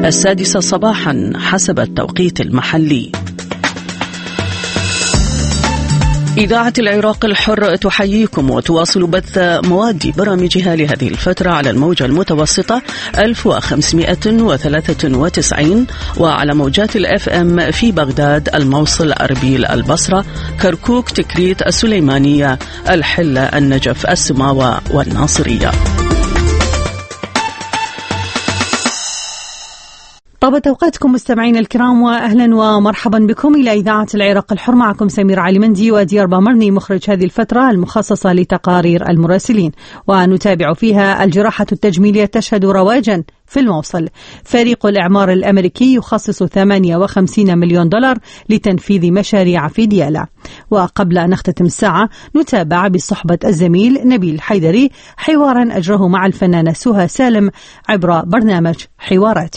السادسة صباحا حسب التوقيت المحلي. إذاعة العراق الحر تحييكم وتواصل بث مواد برامجها لهذه الفترة على الموجة المتوسطة 1593 وعلى موجات الأف أم في بغداد، الموصل، أربيل، البصرة، كركوك، تكريت، السليمانية، الحلة، النجف، السماوة والناصرية. طابت أوقاتكم مستمعين الكرام، وأهلا ومرحبا بكم إلى إذاعة العراق الحر. معكم سمير علي مندي وديار بامرني مخرج هذه الفترة المخصصة لتقارير المراسلين، ونتابع فيها الجراحة التجميلية تشهد رواجا في الموصل. فريق الإعمار الأمريكي يخصص 58 مليون دولار لتنفيذ مشاريع في ديالى. وقبل أن نختتم الساعة نتابع بصحبة الزميل نبيل حيدري حوارا أجره مع الفنانة سهى سالم عبر برنامج حوارات.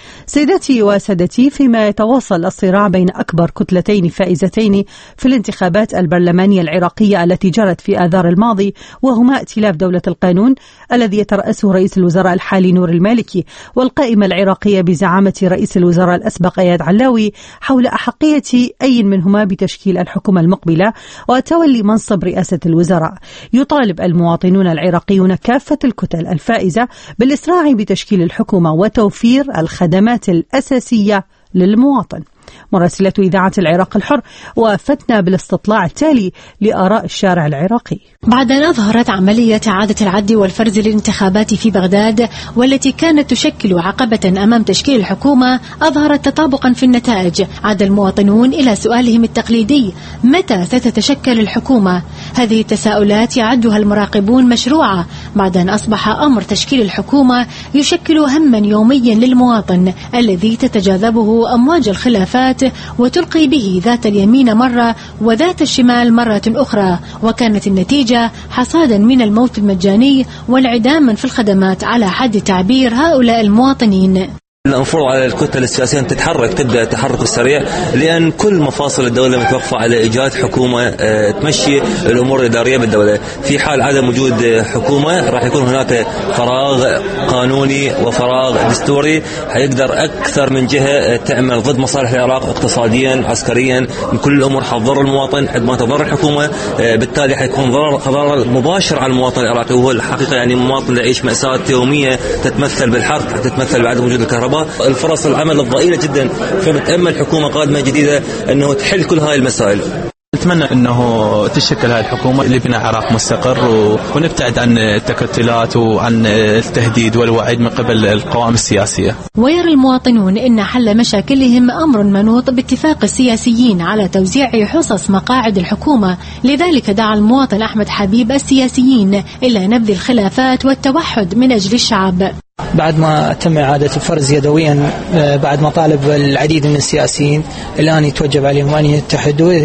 سيداتي وسادتي، فيما يتواصل الصراع بين أكبر كتلتين فائزتين في الانتخابات البرلمانية العراقية التي جرت في آذار الماضي، وهما ائتلاف دولة القانون الذي يترأسه رئيس الوزراء الحالي نور المالكي والقائمة العراقية بزعامة رئيس الوزراء الأسبق إياد علاوي، حول أحقية أي منهما بتشكيل الحكومة المقبلة وتولي منصب رئاسة الوزراء، يطالب المواطنون العراقيون كافة الكتل الفائزة بالإسراع بتشكيل الحكومة وتوفير الخدمات الأساسية للمواطن. مراسلة إذاعة العراق الحر وفتنا بالاستطلاع التالي لآراء الشارع العراقي. بعد أن أظهرت عملية إعادة العد والفرز للانتخابات في بغداد والتي كانت تشكل عقبة أمام تشكيل الحكومة، أظهرت تطابقا في النتائج. عاد المواطنون إلى سؤالهم التقليدي: متى ستتشكل الحكومة؟ هذه التساؤلات يعدها المراقبون مشروعة بعد أن أصبح أمر تشكيل الحكومة يشكل هما يوميا للمواطن الذي تتجاذبه أمواج الخلافات وتلقي به ذات اليمين مرة وذات الشمال مرة أخرى، وكانت النتيجة حصادا من الموت المجاني وانعداما في الخدمات على حد تعبير هؤلاء المواطنين. المفروض على الكتل السياسية أن تتحرك، تبدأ التحرك السريع، لأن كل مفاصل الدولة متوقفة على إيجاد حكومة تمشي الأمور الإدارية بالدولة. في حال عدم وجود حكومة راح يكون هناك فراغ قانوني وفراغ دستوري، حيقدر أكثر من جهة تعمل ضد مصالح العراق اقتصاديا عسكريا، من كل الأمور حتضر المواطن حد ما تضر الحكومة، بالتالي حيكون ضرر مباشر على المواطن العراقي. وهو الحقيقة يعني المواطن يعيش مأساة يومية تتمثل بالحرق، تتمثل بعدم وجود الكهرباء، الفرص العمل الضئيلة جدا. فبتأمل حكومة قادمة جديدة أنه تحل كل هاي المسائل. نتمنى أنه تشكل هذه الحكومة لبناء عراق مستقر ونبتعد عن التكتلات وعن التهديد والوعيد من قبل القوائم السياسية. ويرى المواطنون إن حل مشاكلهم أمر منوط باتفاق السياسيين على توزيع حصص مقاعد الحكومة، لذلك دعا المواطن أحمد حبيب السياسيين إلى نبذ الخلافات والتوحد من أجل الشعب. بعد ما تم إعادة الفرز يدويا، بعد ما طالب العديد من السياسيين الآن يتوجب عليهم أن يتحدوا،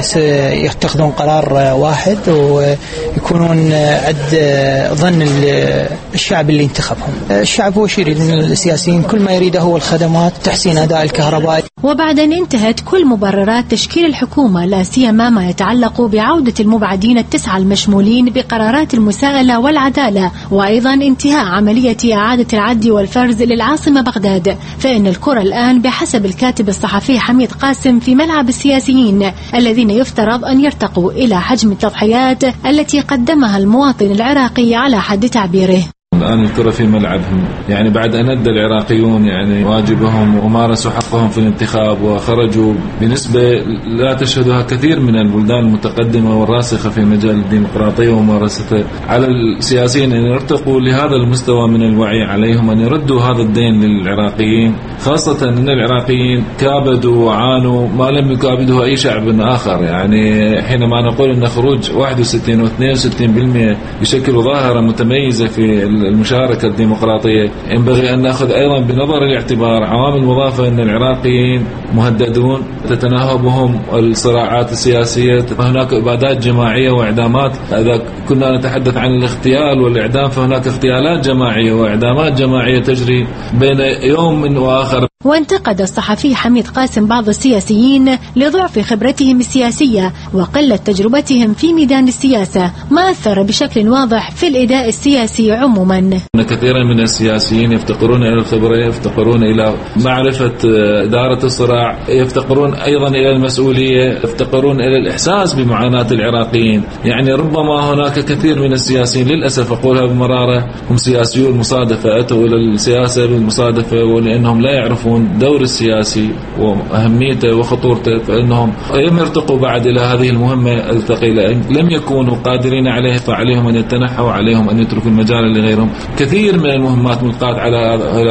يتخذون قرار واحد ويكونون عد ظن الشعب اللي انتخبهم. الشعب هو شيء يريد من السياسيين، كل ما يريده هو الخدمات، تحسين أداء الكهرباء. وبعد أن انتهت كل مبررات تشكيل الحكومة، لا سيما ما يتعلق بعودة المبعدين التسعة المشمولين بقرارات المساءلة والعدالة، وأيضا انتهاء عملية إعادة العد والفرز للعاصمة بغداد، فإن الكرة الآن بحسب الكاتب الصحفي حميد قاسم في ملعب السياسيين الذين يفترض أن يرتقوا إلى حجم التضحيات التي قدمها المواطن العراقي على حد تعبيره. الآن الكرة في ملعبهم، يعني بعد أن أدى العراقيون يعني واجبهم ومارسوا حقهم في الانتخاب وخرجوا بنسبة لا تشهدها كثير من البلدان المتقدمة والراسخة في مجال الديمقراطية وممارستها، على السياسيين أن يرتقوا لهذا المستوى من الوعي، عليهم أن يردوا هذا الدين للعراقيين، خاصة أن العراقيين كابدوا وعانوا ما لم يكابده أي شعب آخر. يعني حينما نقول أن خروج 61 و 62% يشكل ظاهرة متميزة في المشاركة الديمقراطية، ينبغي أن نأخذ أيضا بنظر الاعتبار عوامل مضافة، أن العراقيين مهددون، تتناهبهم الصراعات السياسية، هناك إبادات جماعية وإعدامات. إذا كنا نتحدث عن الاغتيال والإعدام فهناك اغتيالات جماعية وإعدامات جماعية تجري بين يوم وآخر. وانتقد الصحفي حميد قاسم بعض السياسيين لضعف خبرتهم السياسية وقلة تجربتهم في ميدان السياسة، ما أثر بشكل واضح في الإداء السياسي عموما. كثيرا من السياسيين يفتقرون إلى الخبرة، يفتقرون إلى معرفة إدارة الصراع، يفتقرون أيضا إلى المسؤولية، يفتقرون إلى الإحساس بمعاناة العراقيين. يعني ربما هناك كثير من السياسيين للأسف أقولها بمرارة هم سياسيون مصادفة، أتوا إلى السياسة بالمصادفة ولأنهم لا يعرفون دور السياسي وأهميته وخطورته، فإنهم يرتقوا بعد إلى هذه المهمة الثقيلة. لم يكونوا قادرين عليه فعليهم أن يتنحوا، عليهم أن يتركوا المجال لغيرهم. كثير من المهمات ملقاة على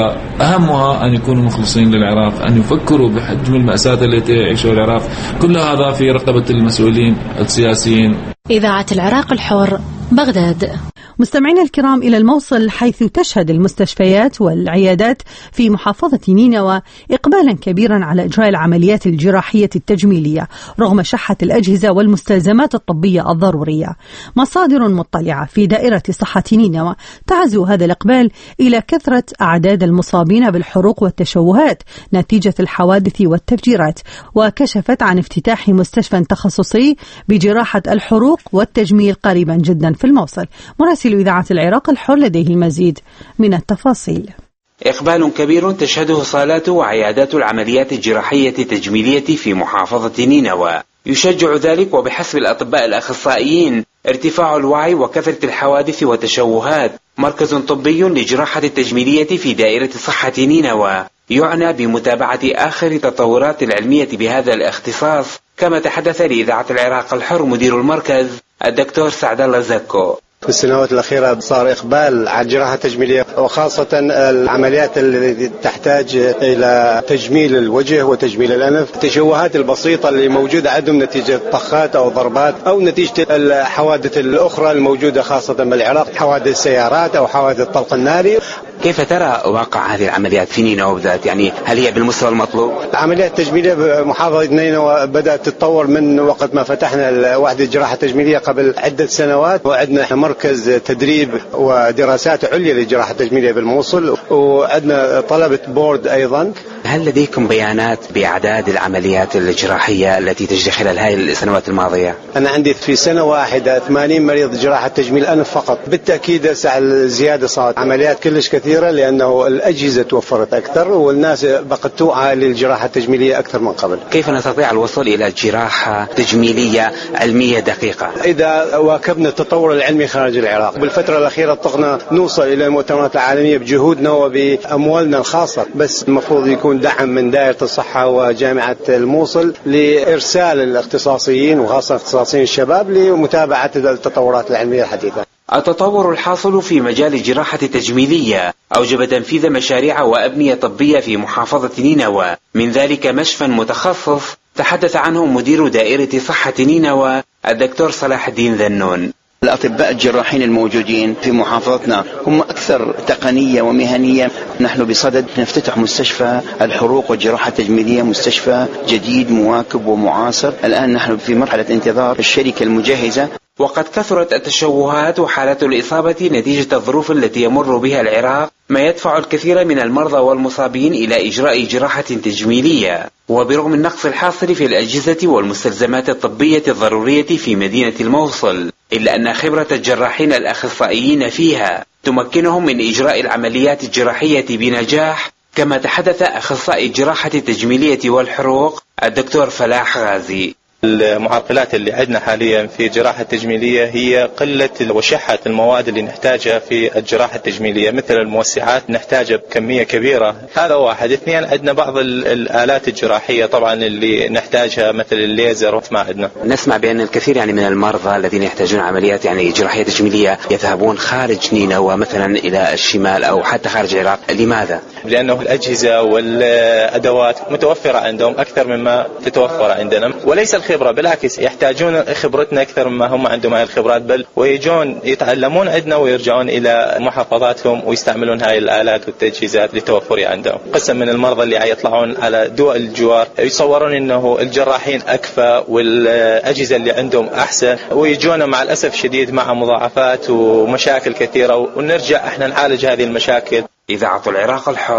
أهمها أن يكونوا مخلصين للعراق، أن يفكروا بحجم المأساة التي يعيشها العراق. كل هذا في رقبة المسؤولين السياسيين. إذاعة العراق الحر، بغداد. مستمعينا الكرام، إلى الموصل حيث تشهد المستشفيات والعيادات في محافظة نينوى إقبالا كبيرا على إجراء العمليات الجراحية التجميلية رغم شحة الأجهزة والمستلزمات الطبية الضرورية. مصادر مطلعة في دائرة صحة نينوى تعزو هذا الإقبال إلى كثرة أعداد المصابين بالحروق والتشوهات نتيجة الحوادث والتفجيرات، وكشفت عن افتتاح مستشفى تخصصي بجراحة الحروق والتجميل قريبا جدا في الموصل. مراسل إذاعة العراق الحر لديه المزيد من التفاصيل. إقبال كبير تشهده صالات وعيادات العمليات الجراحية التجميلية في محافظة نينوى، يشجع ذلك وبحسب الأطباء الأخصائيين ارتفاع الوعي وكثرة الحوادث والتشوهات. مركز طبي للجراحة التجميلية في دائرة صحة نينوى يعنى بمتابعة آخر تطورات العلمية بهذا الاختصاص، كما تحدث لإذاعة العراق الحر مدير المركز الدكتور سعد الله زكو. في السنوات الأخيرة صار إقبال على الجراحة التجميلية، وخاصة العمليات التي تحتاج إلى تجميل الوجه وتجميل الأنف. التشوهات البسيطة اللي موجودة عندهم نتيجة طخات أو ضربات أو نتيجة الحوادث الأخرى الموجودة خاصة بالعراق، حوادث السيارات أو حوادث الطلق الناري. كيف ترى واقع هذه العمليات في نينوى بالذات؟ يعني هل هي بالمستوى المطلوب؟ العمليات التجميلية بمحافظة نينوى بدأت تتطور من وقت ما فتحنا وحدة الجراحة التجميلية قبل عدة سنوات، وعندنا مركز تدريب ودراسات عليا للجراحة التجميلية بالموصل، وعندنا طلبة بورد أيضا. هل لديكم بيانات بأعداد العمليات الجراحية التي تجري خلال هذه السنوات الماضية؟ أنا عندي في سنة واحدة 80 مريض جراحة تجميل أنف فقط. بالتأكيد الزيادة صارت عمليات كلش كثيرة لأنه الأجهزة توفرت أكثر والناس بقت توعى للجراحة التجميلية أكثر من قبل. كيف نستطيع الوصول إلى جراحة تجميلية علمية دقيقة إذا واكبنا التطور العلمي خارج العراق؟ بالفترة الأخيرة طغنا نوصل إلى المؤتمرات العالمية بجهودنا وبأموالنا الخاصة، بس المفروض يكون دعم من دائرة الصحة وجامعة الموصل لإرسال الاختصاصيين وخاصة اختصاصيين الشباب لمتابعة التطورات العلمية الحديثة. التطور الحاصل في مجال الجراحة التجميلية أوجب تنفيذ مشاريع وأبنية طبية في محافظة نينوى، من ذلك مشفى متخصص تحدث عنه مدير دائرة صحة نينوى الدكتور صلاح الدين ذنون. الأطباء الجراحين الموجودين في محافظتنا هم أكثر تقنية ومهنية. نحن بصدد نفتتح مستشفى الحروق والجراحة التجميلية، مستشفى جديد مواكب ومعاصر. الآن نحن في مرحلة انتظار الشركة المجهزة. وقد كثرت التشوهات وحالات الإصابة نتيجة الظروف التي يمر بها العراق، ما يدفع الكثير من المرضى والمصابين إلى إجراء جراحة تجميلية. وبرغم النقص الحاصل في الأجهزة والمستلزمات الطبية الضرورية في مدينة الموصل، إلا أن خبرة الجراحين الأخصائيين فيها تمكنهم من إجراء العمليات الجراحية بنجاح، كما تحدث أخصائي الجراحة التجميلية والحروق الدكتور فلاح غازي. المعرقلات اللي عندنا حاليا في الجراحة التجميلية هي قلة وشحة المواد اللي نحتاجها في الجراحة التجميلية، مثل الموسعات نحتاجها بكمية كبيرة. هذا واحد. اثنين، عندنا بعض الآلات الجراحية طبعا اللي نحتاجها مثل الليزر ما عندنا. نسمع بأن الكثير من المرضى الذين يحتاجون عمليات جراحية تجميلية يذهبون خارج نينوى مثلا إلى الشمال أو حتى خارج العراق. لماذا؟ لأنه الأجهزة والأدوات متوفرة عندهم أكثر مما تتوفر عندنا، وليس الخبرة، بالعكس يحتاجون خبرتنا أكثر مما هم عندهم هاي الخبرات، بل ويجون يتعلمون عندنا ويرجعون إلى محافظاتهم ويستعملون هاي الآلات والتجهيزات لتوفرها عندهم. قسم من المرضى اللي يطلعون على دول الجوار يتصورون إنه الجراحين أكفى والأجهزة اللي عندهم أحسن، ويجون مع الأسف شديد مع مضاعفات ومشاكل كثيرة، ونرجع إحنا نعالج هذه المشاكل. إذاعة العراق الحر،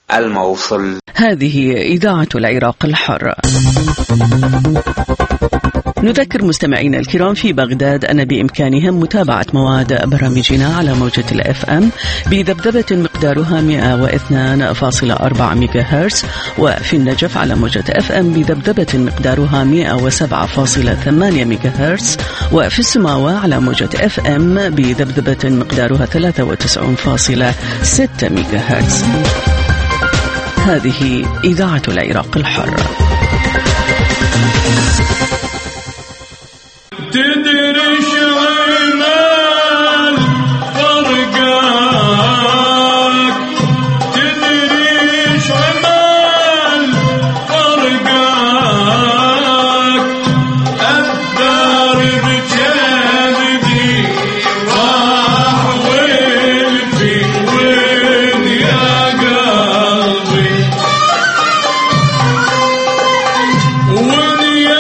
الموصل. هذه إذاعة العراق الحر. نذكر مستمعينا الكرام في بغداد أن بإمكانهم متابعة مواد برامجنا على موجة الFM بذبذبة مقدارها 102.4 ميجا هرتز، وفي النجف على موجة FM بذبذبة مقدارها 107.8 ميجا هرتز، وفي السماوة على موجة FM بذبذبة مقدارها 93.6 ميجا هرتز. هذه إذاعة العراق الحر. تدري شعمال فرقاك، تدري شعمال فرقاك، أثر بجلدي راح والفي وين يا قلبي، وين يا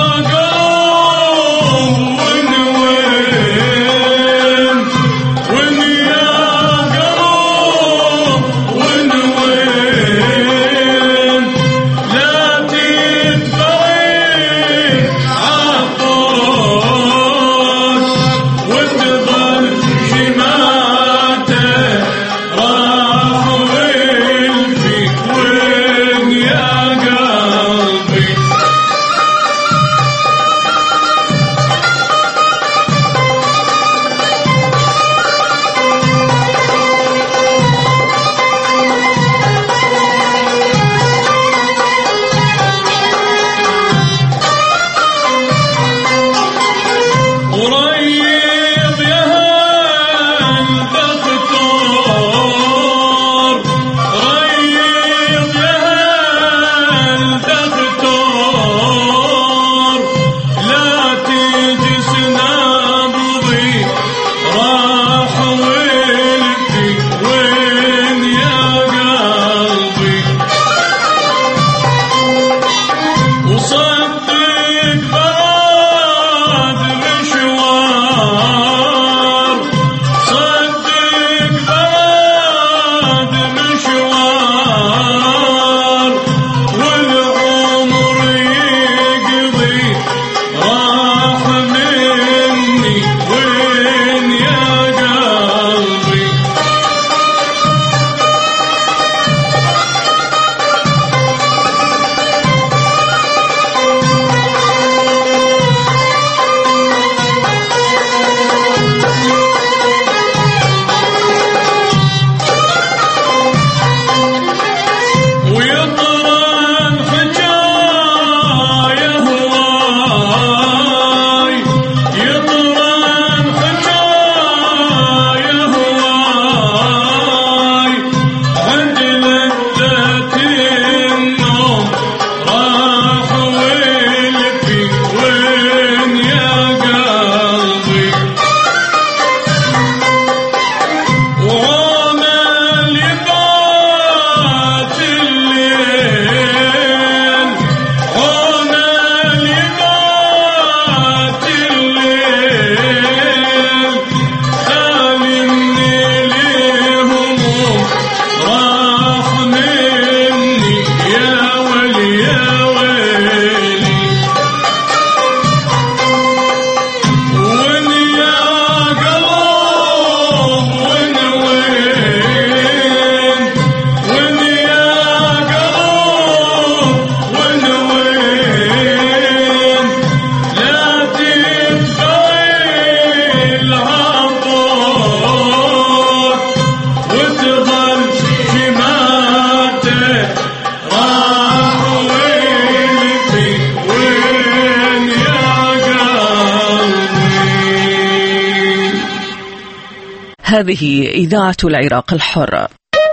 هذه إذاعة العراق الحر.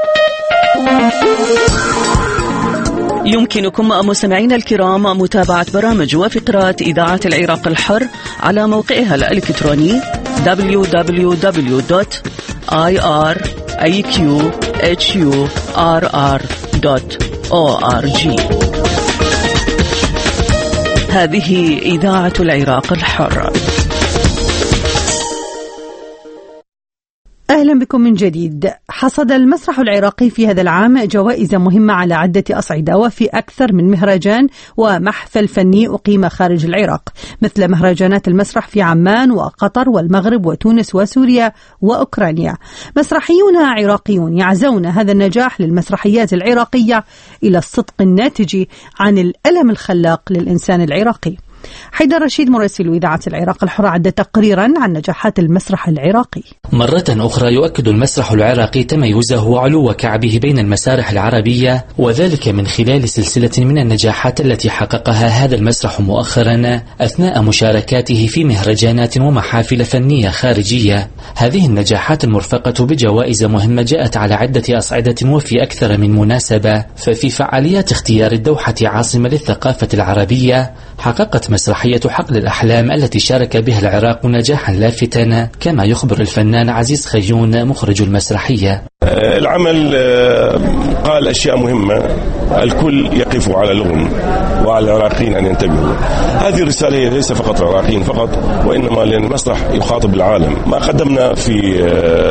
يمكنكم مستمعينا الكرام متابعة برامج وفقرات إذاعة العراق الحر على موقعها الإلكتروني www.iqhurr.org. هذه إذاعة العراق الحر. أهلا بكم من جديد. حصد المسرح العراقي في هذا العام جوائز مهمة على عدة أصعدة وفي أكثر من مهرجان ومحفل فني أقيم خارج العراق، مثل مهرجانات المسرح في عمان وقطر والمغرب وتونس وسوريا وأوكرانيا. مسرحيون عراقيون يعزون هذا النجاح للمسرحيات العراقية إلى الصدق الناتج عن الألم الخلاق للإنسان العراقي. حيدر رشيد مراسل إذاعة العراق الحر عد تقريرا عن نجاحات المسرح العراقي. مرة أخرى يؤكد المسرح العراقي تميزه وعلو كعبه بين المسارح العربية، وذلك من خلال سلسلة من النجاحات التي حققها هذا المسرح مؤخرا أثناء مشاركاته في مهرجانات ومحافل فنية خارجية. هذه النجاحات المرفقة بجوائز مهمة جاءت على عدة أصعدة وفي أكثر من مناسبة. ففي فعاليات اختيار الدوحة عاصمة للثقافة العربية حققت مسرحية حقل الأحلام التي شارك بها العراق نجاحا لافتا، كما يخبر الفنان عزيز خيون مخرج المسرحية. العمل قال أشياء مهمة الكل يقف على لغم وعلى العراقيين أن ينتبهوا. هذه الرسالة ليس فقط العراقيين فقط، وإنما لأن المسرح يخاطب العالم. ما قدمنا في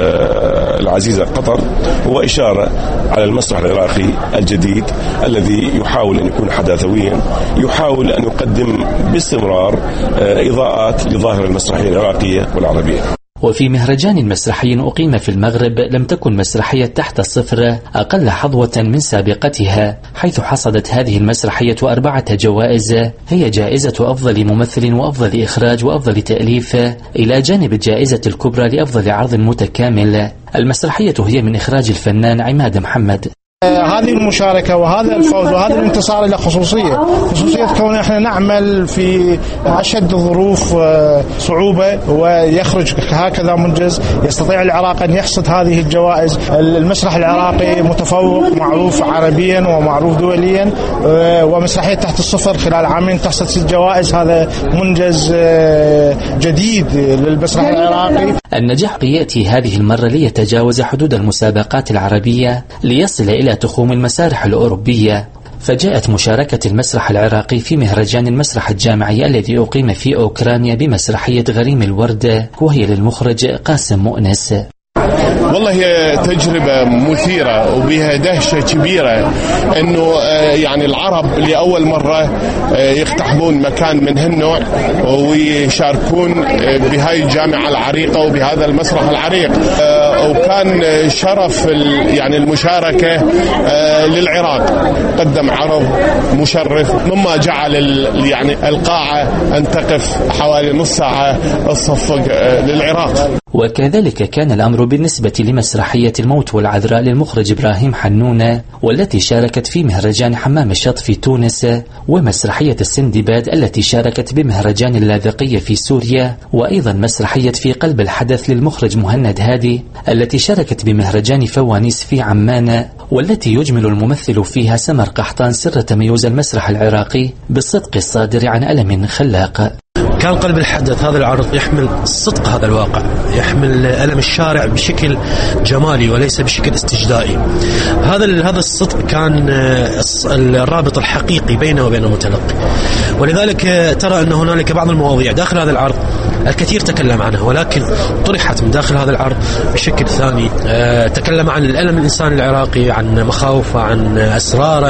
العزيزة قطر هو إشارة على المسرح العراقي الجديد الذي يحاول أن يكون حداثويا، يحاول أن يقدم باستمرار إضاءات لظاهرة المسرحية العراقية والعربية. وفي مهرجان مسرحي أقيم في المغرب لم تكن مسرحية تحت الصفر أقل حظوة من سابقتها، حيث حصدت هذه المسرحية 4 جوائز، هي جائزة أفضل ممثل وأفضل إخراج وأفضل تأليف، إلى جانب الجائزة الكبرى لأفضل عرض متكامل. المسرحية هي من إخراج الفنان عماد محمد. هذه المشاركة وهذا الفوز وهذا الانتصار له خصوصية كون احنا نعمل في أشد الظروف صعوبة، ويخرج هكذا منجز يستطيع العراق أن يحصد هذه الجوائز. المسرح العراقي متفوق، معروف عربيا ومعروف دوليا، ومسرحية تحت الصفر خلال عامين تحصد 6 جوائز. هذا منجز جديد للمسرح العراقي. النجاح يأتي هذه المرة ليتجاوز حدود المسابقات العربية ليصل إلى تخوم المسارح الأوروبية. فجاءت مشاركة المسرح العراقي في مهرجان المسرح الجامعي الذي أقيم في أوكرانيا بمسرحية غريم الوردة، وهي للمخرج قاسم مؤنس. والله هي تجربة مثيرة وبها دهشة كبيرة انه يعني العرب لأول مرة يقتحمون مكان من هالنوع ويشاركون بهاي الجامعة العريقة وبهذا المسرح العريق. وكان شرف يعني المشاركة للعراق، قدم عرض مشرف مما جعل يعني القاعة أن تقف حوالي نص ساعة تصفق للعراق. وكذلك كان الأمر بالنسبة لمسرحية الموت والعذراء للمخرج إبراهيم حنونة، والتي شاركت في مهرجان حمام الشط في تونس، ومسرحية السندباد التي شاركت بمهرجان اللاذقية في سوريا، وأيضا مسرحية في قلب الحدث للمخرج مهند هادي التي شاركت بمهرجان فوانيس في عمان، والتي يجمل الممثل فيها سمر قحطان سر تميز المسرح العراقي بالصدق الصادر عن ألم خلاق. كان قلب الحدث هذا العرض يحمل صدق هذا الواقع، يحمل ألم الشارع بشكل جمالي وليس بشكل استجدائي. هذا الصدق كان الرابط الحقيقي بينه وبين المتلقي. ولذلك ترى أن هنالك بعض المواضيع داخل هذا العرض الكثير تكلم عنها، ولكن طرحت من داخل هذا العرض بشكل ثاني. تكلم عن الألم الإنساني العراقي، عن مخاوفه، عن أسراره،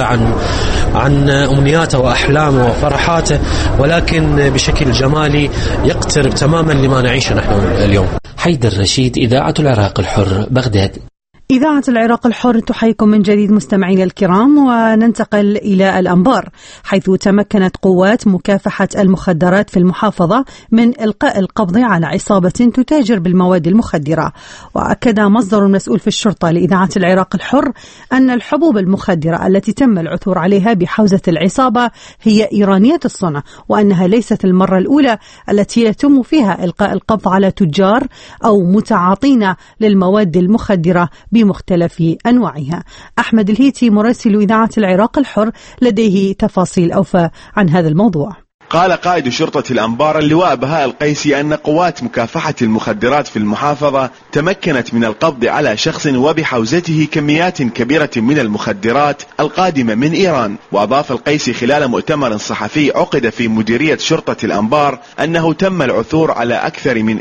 عن أمنياته وأحلامه وفرحاته، ولكن بشكل جمالي يقترب تماما لما نعيشه نحن اليوم. حيدر رشيد، إذاعة العراق الحر، بغداد. إذاعة العراق الحر تحييكم من جديد مستمعين الكرام، وننتقل إلى الأنبار، حيث تمكنت قوات مكافحة المخدرات في المحافظة من إلقاء القبض على عصابة تتاجر بالمواد المخدرة. وأكد مصدر مسؤول في الشرطة لإذاعة العراق الحر أن الحبوب المخدرة التي تم العثور عليها بحوزة العصابة هي إيرانية الصنع، وأنها ليست المرة الأولى التي يتم فيها إلقاء القبض على تجار أو متعاطين للمواد المخدرة بمختلف أنواعها. أحمد الهيتي مراسل إذاعة العراق الحر لديه تفاصيل أوفى عن هذا الموضوع. قال قائد شرطة الأنبار اللواء بهاء القيسي أن قوات مكافحة المخدرات في المحافظة تمكنت من القبض على شخص وبحوزته كميات كبيرة من المخدرات القادمة من إيران. وأضاف القيسي خلال مؤتمر صحفي عقد في مديرية شرطة الأنبار أنه تم العثور على أكثر من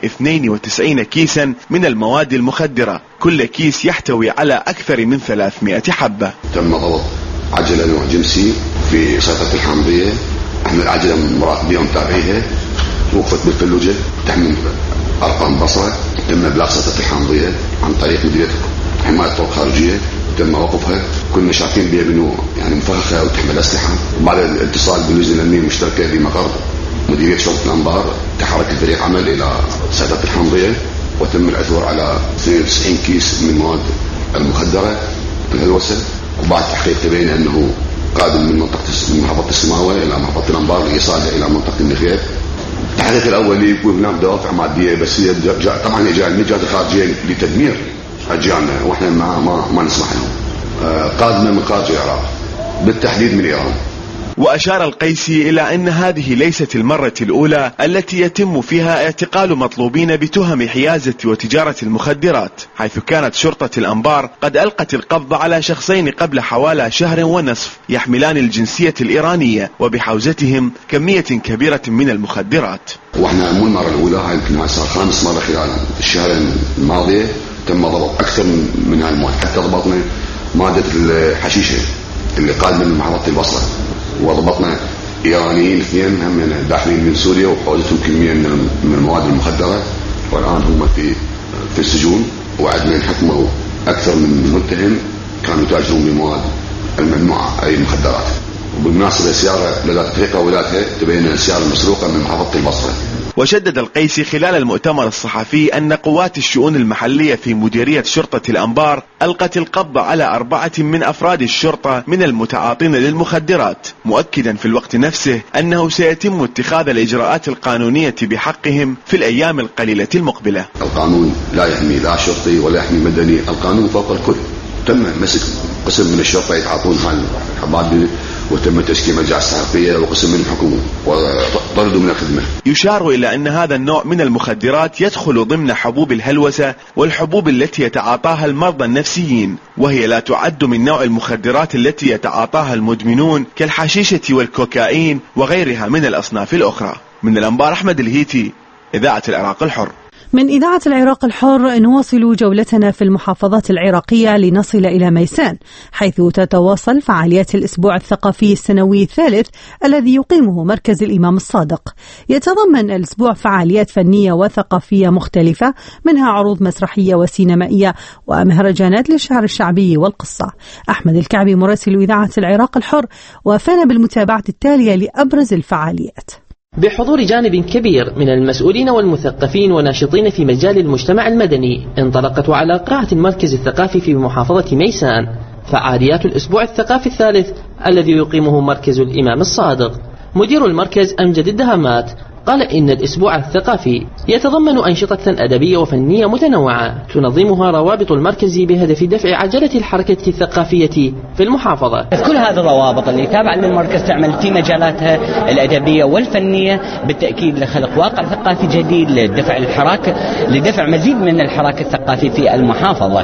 92 كيسا من المواد المخدرة، كل كيس يحتوي على أكثر من 300 حبة. تم ضبط عجلة نوع جنسي في سيطرة الحامضية. احنا العجلة مراقبيها ومتابعيها، وقفت بالفلوجة تحمل أرقام بصرة. تم إبلاغ سيطرة الحامضية عن طريق مديرية حماية الطرق الخارجية، تم وقفها. كنا شاكين بها بأنه يعني مفخخة وتحمل أسلحة. بعد الاتصال باللجنة الأمنية المشتركة بمقر مديرية شرطة الأنبار تحرك الفريق عمل إلى سيطرة الحامضية، وتم العثور على 92 كيس من المواد المخدرة الهلوسة. وبعد تحقيق تبين أنه قادم من محافظة السماوة إلى محافظة الأنبار لإيصاله إلى منطقة النخيل. التحقيق الأولي يكون هناك دوافع مادية، بس هي طبعا إجا الجهات الخارجية لتدمير أجيالنا، وإحنا ما نسمح لهم. قادمة من خارج العراق، بالتحديد من إيران. وأشار القيسي إلى أن هذه ليست المرة الأولى التي يتم فيها اعتقال مطلوبين بتهم حيازة وتجارة المخدرات، حيث كانت شرطة الأنبار قد ألقت القبض على شخصين قبل حوالي شهر ونصف يحملان الجنسية الإيرانية وبحوزتهم كمية كبيرة من المخدرات. وإحنا مو المرة الأولى، هاي يمكن صار 5 مرة خلال الشهرين الماضية تم ضبط أكثر من هالمواد. حتى ضبطنا مادة الحشيشة اللي قادمة من محافظة البصرة، وضبطنا إيرانيين 2 هم داخلين من سوريا وحوزتهم كمية من المواد المخدرة، والآن هم في السجون. وعندنا حكموا أكثر من متهم كانوا يتاجرون بمواد الممنوعة أي المخدرات. وبالمناسبة السيارة لدى تحقيق أولادها تبين السيارة المسروقة من محافظة البصرة. وشدد القيسي خلال المؤتمر الصحفي أن قوات الشؤون المحلية في مديرية شرطة الأنبار ألقت القبض على 4 من أفراد الشرطة من المتعاطين للمخدرات، مؤكدا في الوقت نفسه أنه سيتم اتخاذ الإجراءات القانونية بحقهم في الأيام القليلة المقبلة. القانون لا يحمي لا شرطي ولا يحمي مدني، القانون فوق الكل. تم مسك قسم من الشرطة يتعاطون هالحباب، وتم تشكيل مجال الصحفية وقسم من الحكومة وطردوا من الخدمة. يشار إلى أن هذا النوع من المخدرات يدخل ضمن حبوب الهلوسة والحبوب التي يتعاطاها المرضى النفسيين، وهي لا تعد من نوع المخدرات التي يتعاطاها المدمنون كالحشيشة والكوكايين وغيرها من الأصناف الأخرى. من الأنبار أحمد الهيتي، إذاعة العراق الحر. من إذاعة العراق الحر نواصل جولتنا في المحافظات العراقية لنصل إلى ميسان، حيث تتواصل فعاليات الأسبوع الثقافي السنوي الثالث الذي يقيمه مركز الإمام الصادق. يتضمن الأسبوع فعاليات فنية وثقافية مختلفة، منها عروض مسرحية وسينمائية ومهرجانات للشعر الشعبي والقصة. أحمد الكعبي مراسل إذاعة العراق الحر وافانا بالمتابعة التالية لأبرز الفعاليات. بحضور جانب كبير من المسؤولين والمثقفين وناشطين في مجال المجتمع المدني، انطلقت على قاعة المركز الثقافي في محافظة ميسان فعاليات الأسبوع الثقافي الثالث الذي يقيمه مركز الإمام الصادق. مدير المركز أمجد الدهامات قال إن الأسبوع الثقافي يتضمن أنشطة أدبية وفنية متنوعة تنظمها روابط المركز بهدف دفع عجلة الحركة الثقافية في المحافظة. كل هذه الروابط اللي تابعة للمركز تعمل في مجالاتها الأدبية والفنية بالتأكيد لخلق واقع ثقافي جديد لدفع الحراك، لدفع مزيد من الحراك الثقافي في المحافظة.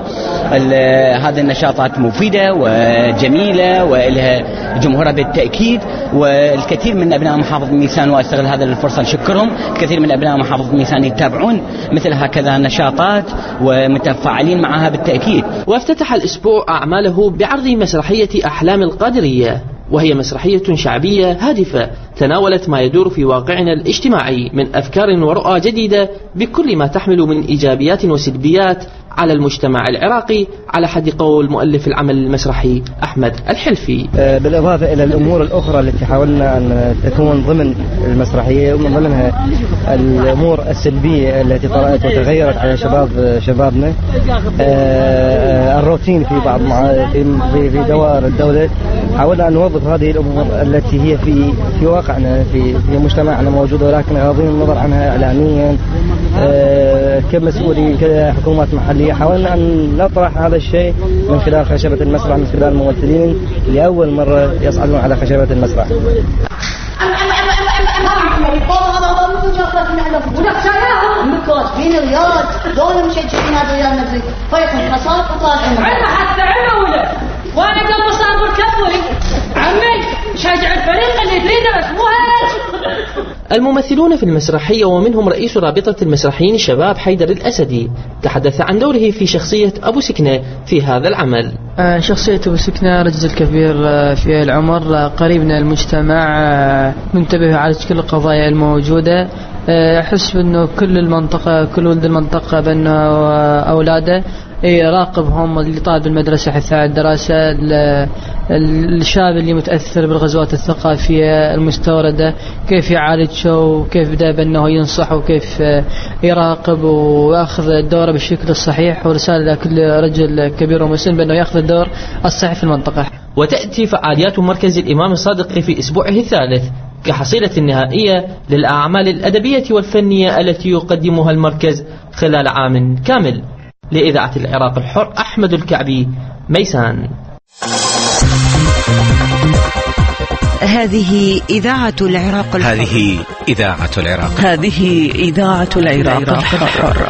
هذه النشاطات مفيدة وجميلة وإلها جمهورها بالتأكيد، والكثير من أبناء محافظة ميسان واستغل هذه الفرصة شكرهم، كثير من أبناء محافظة ميسان يتابعون مثل هكذا نشاطات ومتفاعلين معها بالتأكيد. وافتتح الأسبوع أعماله بعرض مسرحية أحلام القادرية، وهي مسرحية شعبية هادفة تناولت ما يدور في واقعنا الاجتماعي من أفكار ورؤى جديدة بكل ما تحمل من إيجابيات وسلبيات على المجتمع العراقي، على حد قول مؤلف العمل المسرحي أحمد الحلفي. بالإضافة إلى الأمور الأخرى التي حاولنا أن تكون ضمن المسرحية، ومن ضمنها الأمور السلبية التي طرأت وتغيرت على شبابنا، الروتين في بعض في دوائر الدولة. حاولنا أن نوظف هذه الأمور التي هي في واقعنا في مجتمعنا موجودة، ولكن غاضين النظر عنها إعلاميا كمسؤولين كحكومات محلية. حاولنا أن نطرح هذا الشيء من خلال خشبة المسرح، من خلال الممثلين لأول مرة يصعدون على خشبة المسرح. كاتبين رياض دول مشجعين هذا ريال مدريد فيكون حصاد وطال عمره عنا حتى عنا ولد وانا قبل صار بركبوي عمي شجع الفريق اللي تريده بس مو الممثلون في المسرحية ومنهم رئيس رابطة المسرحيين الشباب حيدر الأسدي تحدث عن دوره في شخصية أبو سكنة في هذا العمل. شخصية أبو سكنة رجل كبير في العمر قريب من المجتمع منتبه على كل القضايا الموجودة أحس أنه كل المنطقة كل ولد المنطقة بأنه أولاده يراقبهم اللي طالب المدرسة حتى على الدراسة الشاب اللي متأثر بالغزوات الثقافية المستوردة كيف يعالجه وكيف بدأ بأنه ينصح وكيف يراقب ويأخذ دوره بالشكل الصحيح ورسالة لكل رجل كبير ومسن بأنه يأخذ الدور الصحيح في المنطقة. وتأتي فعاليات مركز الإمام الصادق في أسبوعه الثالث كحصيلة نهائية للأعمال الأدبية والفنية التي يقدمها المركز خلال عام كامل. لإذاعة العراق الحر أحمد الكعبي ميسان. هذه إذاعة العراق الحر. هذه إذاعة العراق. هذه إذاعة العراق الحر.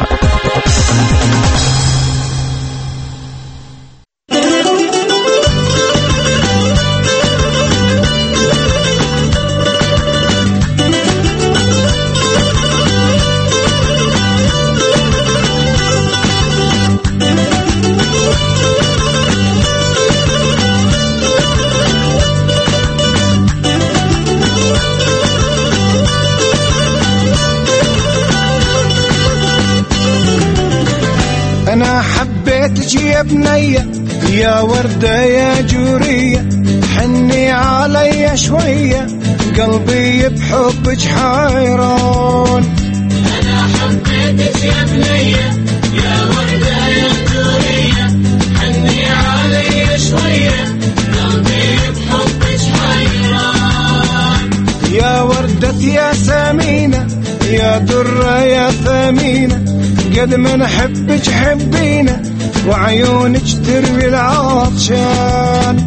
أنا حبيتك يا بنية يا وردة يا جورية حني علي شوية قلبي بحبك حيران. أنا حبيتك يا بنية يا وردة يا جورية حني علي شوية قلبي بحبك حيران. يا وردة يا سمينة يا درة يا ثمينة قد ما نحبك حبينا وعيونك تروي العطشان.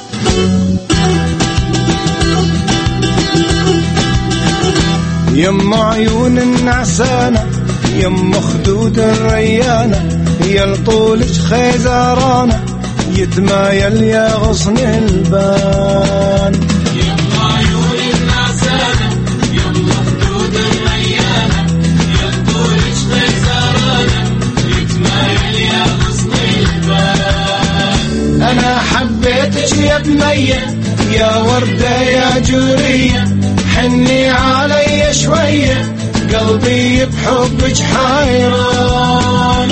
يم عيون النعسانة يم خدود الريانة يا لطولك خيزرانة يتمايل يا غصن البان. يم عيون النعسانة يم خدود الريانة يا لطولك خيزرانة يتمايل يا غصن البان. أنا حبيتك يا بنية يا وردة يا جورية حني علي شوية قلبي بحبك حيران.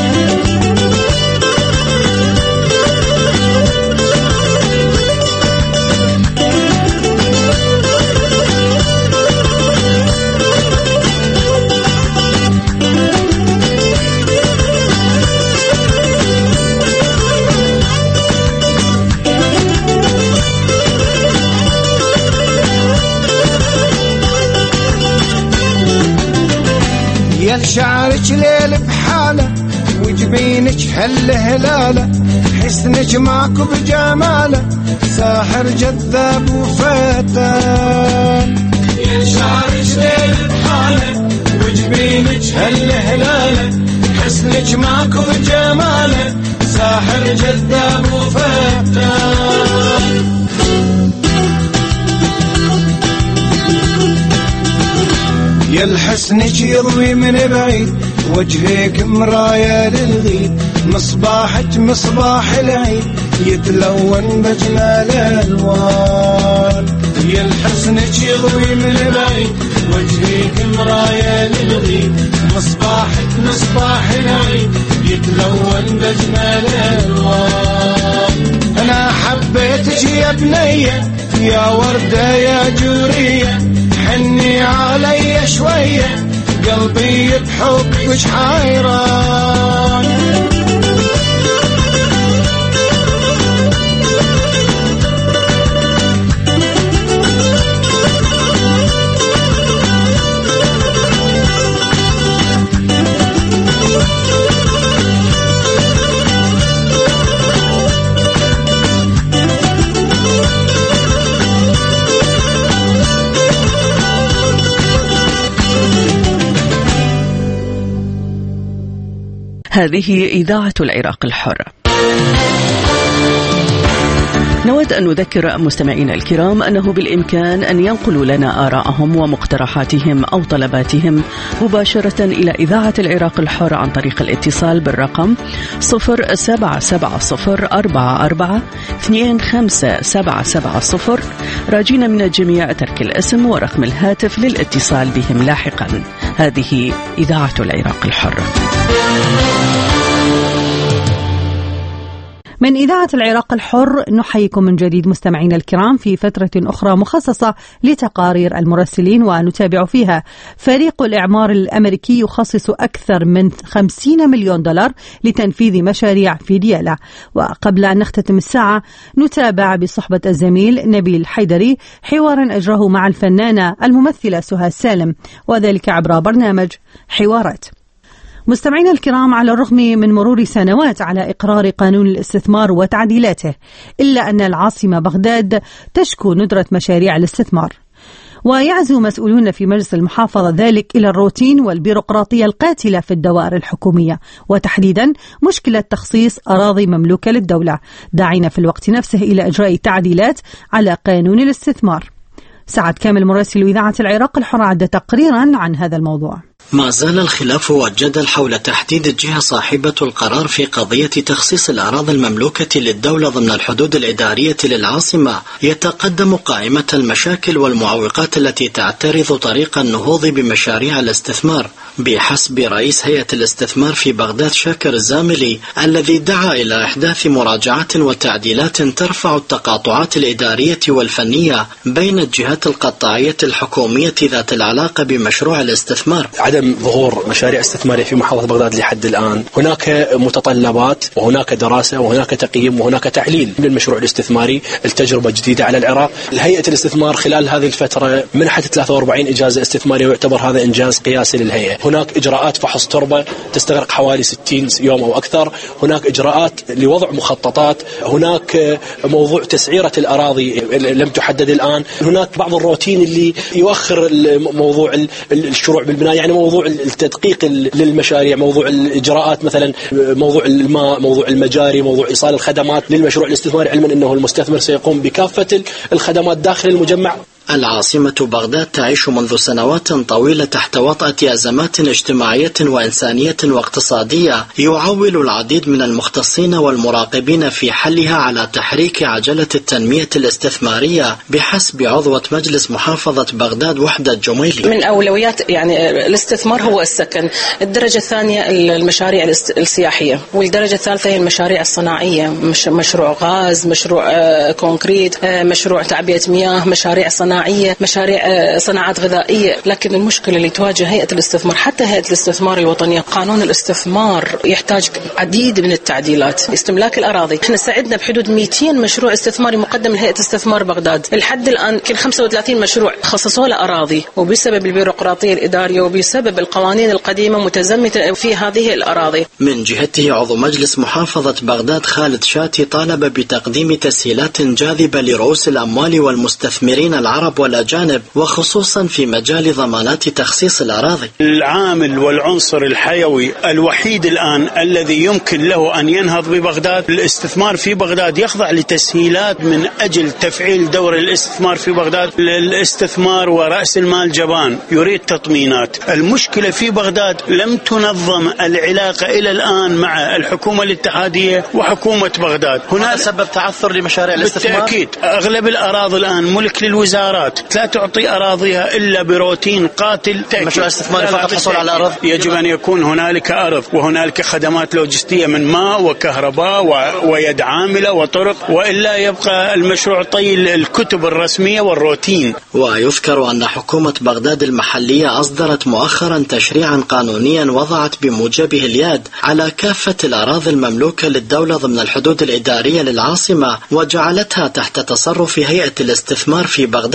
يا شعرك ليل بحاله وجبينك هل هلاله حسنك ماكو بجماله ساحر جذاب وفتان. يا شعرك ليل بحاله وجبينك هل هلاله حسنك ماكو بجماله ساحر جذاب وفتان. يا الحسنك يضوي من بعيد وجهك مرايا للغيد مصباحك مصباح العيد يتلون بجمال الوان. يا الحسنك يضوي من بعيد وجهك مرايا للغيد مصباحك مصباح العيد يتلون بجمال الوان. أنا حبيتك يا بنية يا وردة يا جورية حني علي شوية قلبي بحبك حيران. هذه إذاعة العراق الحر. نود أن نذكر مستمعينا الكرام أنه بالإمكان أن ينقلوا لنا آراءهم ومقترحاتهم أو طلباتهم مباشرة إلى إذاعة العراق الحر عن طريق الاتصال بالرقم 0770442570، راجين من الجميع ترك الاسم ورقم الهاتف للاتصال بهم لاحقا. هذه إذاعة العراق الحر. من إذاعة العراق الحر نحييكم من جديد مستمعين الكرام في فترة أخرى مخصصة لتقارير المراسلين، ونتابع فيها فريق الإعمار الأمريكي يخصص أكثر من 50 مليون دولار لتنفيذ مشاريع في ديالى. وقبل أن نختتم الساعة نتابع بصحبة الزميل نبيل حيدري حوارا أجره مع الفنانة الممثلة سهى سالم، وذلك عبر برنامج حوارات. مستمعينا الكرام، على الرغم من مرور سنوات على إقرار قانون الاستثمار وتعديلاته، إلا أن العاصمة بغداد تشكو ندرة مشاريع الاستثمار، ويعزو مسؤولون في مجلس المحافظة ذلك إلى الروتين والبيروقراطية القاتلة في الدوائر الحكومية، وتحديدا مشكلة تخصيص أراضي مملوكة للدولة، داعين في الوقت نفسه إلى إجراء تعديلات على قانون الاستثمار. سعد كامل مراسل إذاعة العراق الحر عد تقريرا عن هذا الموضوع. ما زال الخلاف والجدل حول تحديد الجهة صاحبة القرار في قضية تخصيص الأراضي المملوكة للدولة ضمن الحدود الإدارية للعاصمة يتقدم قائمة المشاكل والمعوقات التي تعترض طريق النهوض بمشاريع الاستثمار، بحسب رئيس هيئة الاستثمار في بغداد شاكر الزاملي الذي دعا إلى إحداث مراجعات وتعديلات ترفع التقاطعات الإدارية والفنية بين الجهات القطاعية الحكومية ذات العلاقة بمشروع الاستثمار. عدم ظهور مشاريع استثمارية في محافظة بغداد لحد الآن، هناك متطلبات وهناك دراسة وهناك تقييم وهناك تحليل للمشروع الاستثماري، التجربة جديدة على العراق. هيئة الاستثمار خلال هذه الفترة منحت 43 إجازة استثمارية، ويعتبر هذا إنجاز قياسي للهيئة. هناك إجراءات فحص تربة تستغرق حوالي 60 يوم أو أكثر، هناك إجراءات لوضع مخططات، هناك موضوع تسعيرة الأراضي لم تحدد الآن، هناك بعض الروتين اللي يؤخر موضوع الشروع بالبناء، يعني موضوع التدقيق للمشاريع، موضوع الإجراءات، مثلا موضوع الماء، موضوع المجاري، موضوع إيصال الخدمات للمشروع الاستثماري، علما أنه المستثمر سيقوم بكافة الخدمات داخل المجمع. العاصمة بغداد تعيش منذ سنوات طويلة تحت وطأة أزمات اجتماعية وإنسانية واقتصادية يعول العديد من المختصين والمراقبين في حلها على تحريك عجلة التنمية الاستثمارية بحسب عضوة مجلس محافظة بغداد وحدة جميلي. من أولويات يعني الاستثمار هو السكن، الدرجة الثانية المشاريع السياحية، والدرجة الثالثة هي المشاريع الصناعية، مشروع غاز، مشروع كونكريت، مشروع تعبئة مياه، مشاريع صناعية، مشاريع صناعات غذائية. لكن المشكلة اللي تواجه هيئة الاستثمار، حتى هيئة الاستثمار الوطنية، قانون الاستثمار يحتاج عديد من التعديلات. استملاك الأراضي، احنا سعدنا بحدود 200 مشروع استثماري مقدم لهيئة استثمار بغداد، لحد الآن كل 35 مشروع خصصوا له أراضي، وبسبب البيروقراطية الإدارية وبسبب القوانين القديمة متزمتة في هذه الأراضي. من جهته عضو مجلس محافظة بغداد خالد شاتي طالب بتقديم تسهيلات جاذبة لرؤوس الأموال والمستثمرين العرب والأجانب، وخصوصا في مجال ضمانات تخصيص الأراضي. العامل والعنصر الحيوي الوحيد الآن الذي يمكن له أن ينهض ببغداد الاستثمار في بغداد يخضع لتسهيلات من أجل تفعيل دور الاستثمار في بغداد. الاستثمار ورأس المال جبان، يريد تطمينات. المشكلة في بغداد لم تنظم العلاقة إلى الآن مع الحكومة الاتحادية وحكومة بغداد. هنا سبب تعثر لمشاريع الاستثمار. بالتأكيد أغلب الأراضي الآن ملك للوزارات، لا تعطي أراضيها إلا بروتين قاتل. مشروع استثماري فقط حصول على أرض، يجب أن يكون هنالك أرض وهنالك خدمات لوجستية من ماء وكهرباء ويد عاملة وطرق، وإلا يبقى المشروع طيل الكتب الرسمية والروتين. ويذكر أن حكومة بغداد المحلية أصدرت مؤخرا تشريعا قانونيا وضعت بموجبه اليد على كافة الأراضي المملوكة للدولة ضمن الحدود الإدارية للعاصمة، وجعلتها تحت تصرف هيئة الاستثمار في بغداد،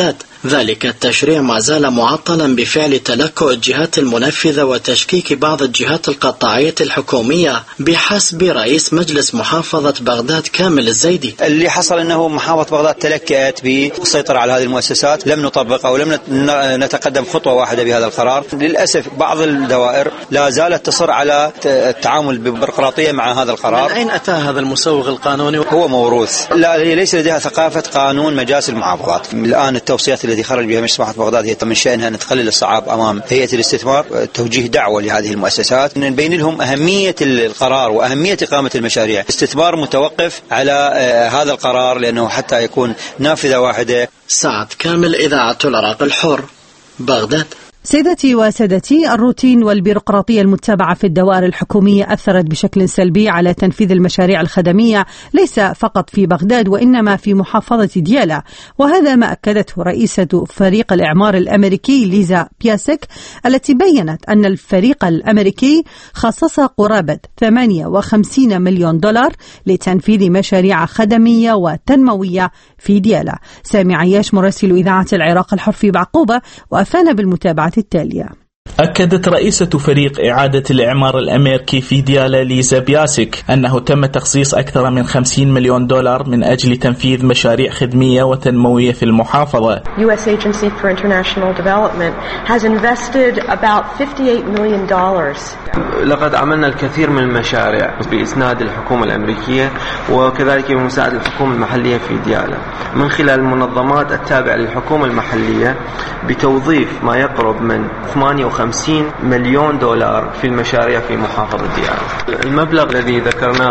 ذلك التشريع ما زال معطلا بفعل تلكؤ الجهات المنفذة وتشكيك بعض الجهات القطاعية الحكومية بحسب رئيس مجلس محافظة بغداد كامل الزيدي. اللي حصل أنه محافظة بغداد تلكأت بالسيطرة على هذه المؤسسات، لم نطبقها ولم نتقدم خطوة واحدة بهذا القرار. للأسف بعض الدوائر لا زالت تصر على التعامل ببيروقراطية مع هذا القرار. من أين أتى هذا المسوغ القانوني؟ هو موروث، لا ليس لديها ثقافة قانون مجالس المحافظات. الآن التوصيات التي خرج بها مجلس محافظة بغداد هي من شأنها أن تقلل الصعاب أمام هيئة الاستثمار، توجيه دعوة لهذه المؤسسات، نبين لهم أهمية القرار وأهمية إقامة المشاريع. الاستثمار متوقف على هذا القرار لأنه حتى يكون نافذة واحدة. سعد كامل، إذاعة العراق الحر، بغداد. سيدتي وسادتي، الروتين والبيروقراطية المتبعة في الدوائر الحكومية أثرت بشكل سلبي على تنفيذ المشاريع الخدمية ليس فقط في بغداد وإنما في محافظة ديالا، وهذا ما أكدته رئيسة فريق الإعمار الأمريكي ليزا بياسك، التي بيّنت أن الفريق الأمريكي خصص قرابة 58 مليون دولار لتنفيذ مشاريع خدمية وتنموية في ديالا. سامي عياش مراسل إذاعة العراق الحر في بعقوبة وأفان بالمتابعة التالية. أكدت رئيسة فريق إعادة الإعمار الأمريكي في ديالا ليزا بياسك أنه تم تخصيص أكثر من 50 مليون دولار من أجل تنفيذ مشاريع خدمية وتنموية في المحافظة. U.S. Agency for International Development has invested about $58 million. لقد عملنا الكثير من المشاريع بإسناد الحكومة الأمريكية وكذلك بمساعدة الحكومة المحلية في ديالا من خلال المنظمات التابعة للحكومة المحلية بتوظيف ما يقرب من 58 مليون دولار في المشاريع في محافظة ديالا. المبلغ الذي ذكرناه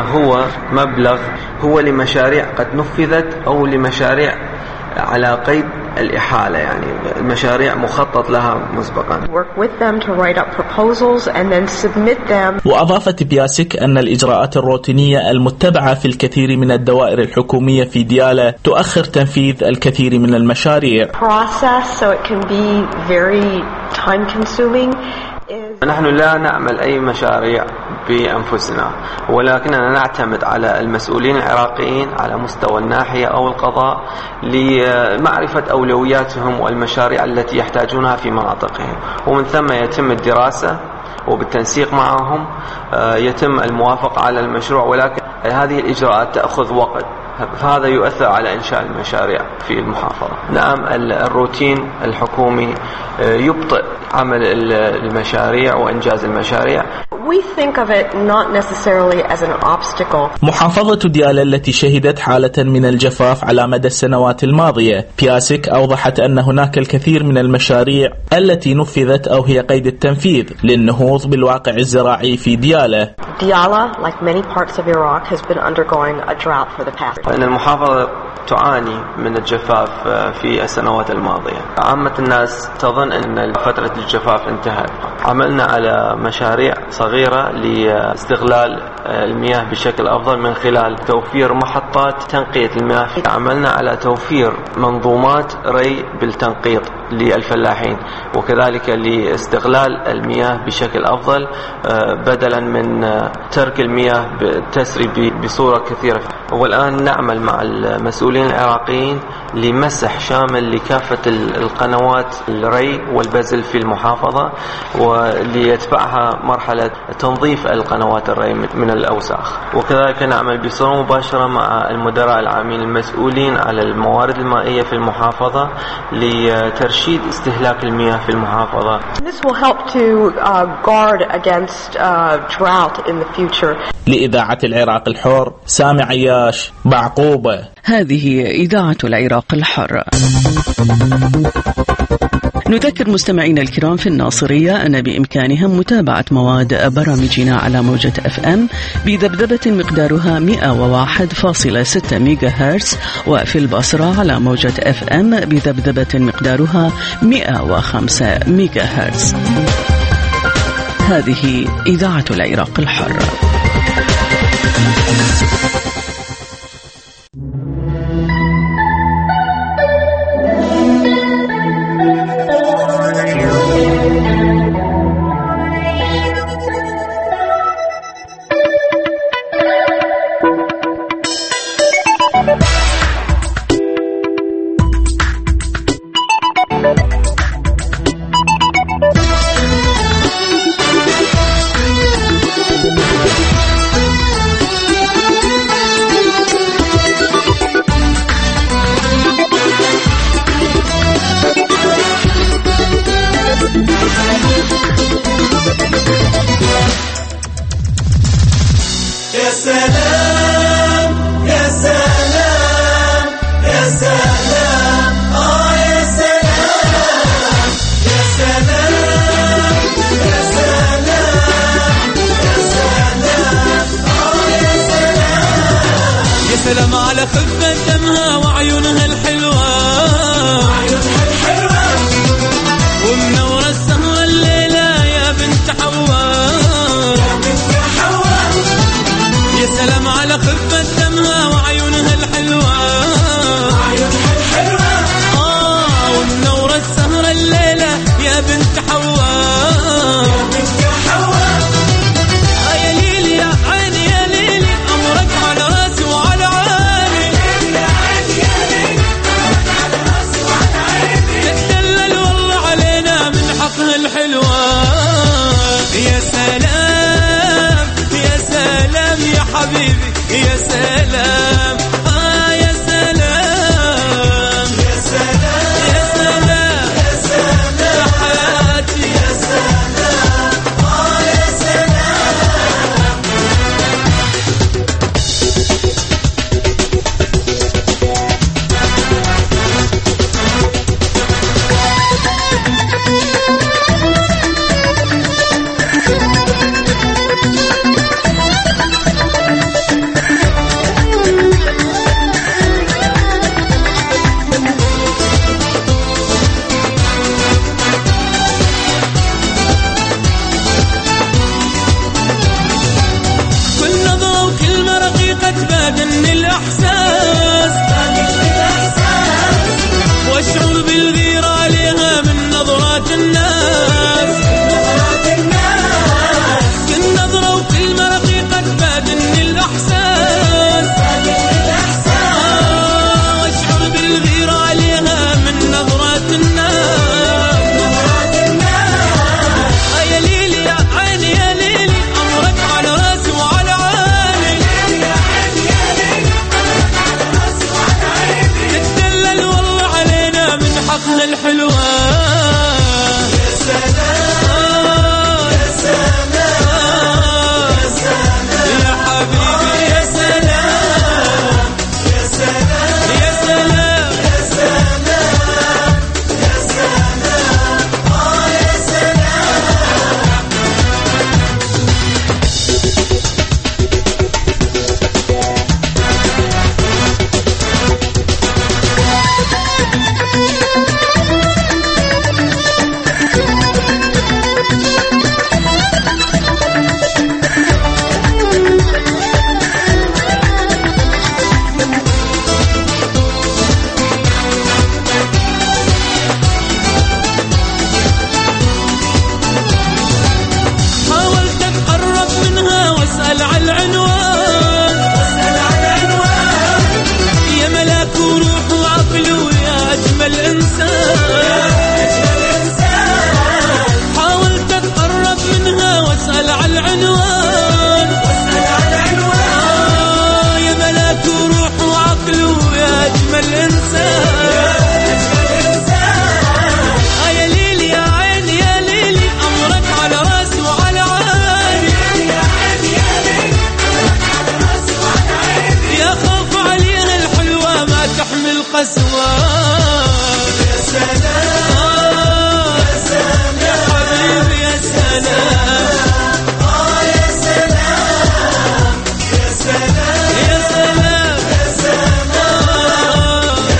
هو لمشاريع قد نفذت أو لمشاريع على قيد الإحالة، يعني المشاريع مخطط لها مسبقا. وأضافت بياسك أن الإجراءات الروتينية المتبعة في الكثير من الدوائر الحكومية في ديالا تؤخر تنفيذ الكثير من المشاريع. نحن لا نعمل أي مشاريع بأنفسنا، ولكننا نعتمد على المسؤولين العراقيين على مستوى الناحية أو القضاء لمعرفة أولوياتهم والمشاريع التي يحتاجونها في مناطقهم، ومن ثم يتم الدراسة وبالتنسيق معهم يتم الموافقة على المشروع، ولكن هذه الإجراءات تأخذ وقت، فهذا يؤثر على إنشاء المشاريع في المحافظة. نعم، الروتين الحكومي يبطئ عمل المشاريع وإنجاز المشاريع. We think of it not necessarily as an obstacle. محافظة ديالا التي شهدت حالة من الجفاف على مدى السنوات الماضية، بياسك أوضحت أن هناك الكثير من المشاريع التي نفذت أو هي قيد التنفيذ للنهوض بالواقع الزراعي في ديالا. Diyala, like many parts of Iraq, has been undergoing a drought for the past. إن المحافظة تعاني من الجفاف في السنوات الماضية. عامة الناس تظن أن فترة الجفاف انتهت. عملنا على مشاريع صغيرة لاستغلال المياه بشكل أفضل من خلال توفير محطات تنقية المياه. عملنا على توفير منظومات ري بالتنقيط للفلاحين، وكذلك لاستغلال المياه بشكل أفضل بدلا من ترك المياه تسري بصورة كثيرة. والآن نعمل مع المسؤولين العراقيين لمسح شامل لكافة القنوات الري والبزل في المحافظة، وليتبعها مرحلة تنظيف القنوات الري من الأوساخ. وكذلك نعمل بصورة مباشرة مع المدراء العامين المسؤولين على الموارد المائية في المحافظة لترشيد استهلاك المياه في المحافظة. This will help to guard against drought in the future. لإذاعة العراق الحر، سامي عياش، بعقوبة. هذه إذاعة العراق الحر. نذكر مستمعينا الكرام في الناصرية أن بإمكانهم متابعة مواد برامجنا على موجة FM بذبذبة مقدارها 101.6 ميجا هرتز، وفي البصرة على موجة FM بذبذبة مقدارها 105 ميجا هرتز. هذه إذاعة العراق الحر. وعيونها الحلوة ومنورة السهرة الليلة يا بنت حواء يا سلام على خفة دمها وعيونها الحلوة ومنورة السهرة الليلة يا بنت حواء يا ليلي يا عيني يا ليلي أمرك على راسي وعلى عيني تتدلل والله علينا من حقها الحلوة يا سلام يا سلام يا حبيبي يا سلام يا سلام يا سلام يا سلام يا سلام يا حياتي يا سلام يا سلام. كل نظرة وكلمة رقيقة تبادلني الإحساس وأشعر بالغيرة عليها من نظرات الناس كل نظرة وكلمة رقيقة تبادلني الإحساس وأشعر بالغيرة عليها من نظرات الناس يا ليلي يا عيني يا ليلي أمرك على راسي وعلى عيني تتدلل والله علينا من حقنا الحلوة يا سلام يا سلام يا حبيبي يا سلام يا سلام يا سلام يا سلام يا سلام يا سلام. حاولت أتقرب منها وأسأل عن العنوان يا ملاك وروح وعقل ويا أجمل إنسان حاولت أتقرب منها وأسأل عن العنوان يا ملاك وروح وعقل ويا أجمل إنسان يا ليلي يا عيني يا ليلي أمرك على راسي وعلى عيني يا خوف عليها الحلوة ما تحمل قسوة يا سلام يا سلام يا حبيبي يا سلام يا سلام يا سلام يا سلام يا سلام يا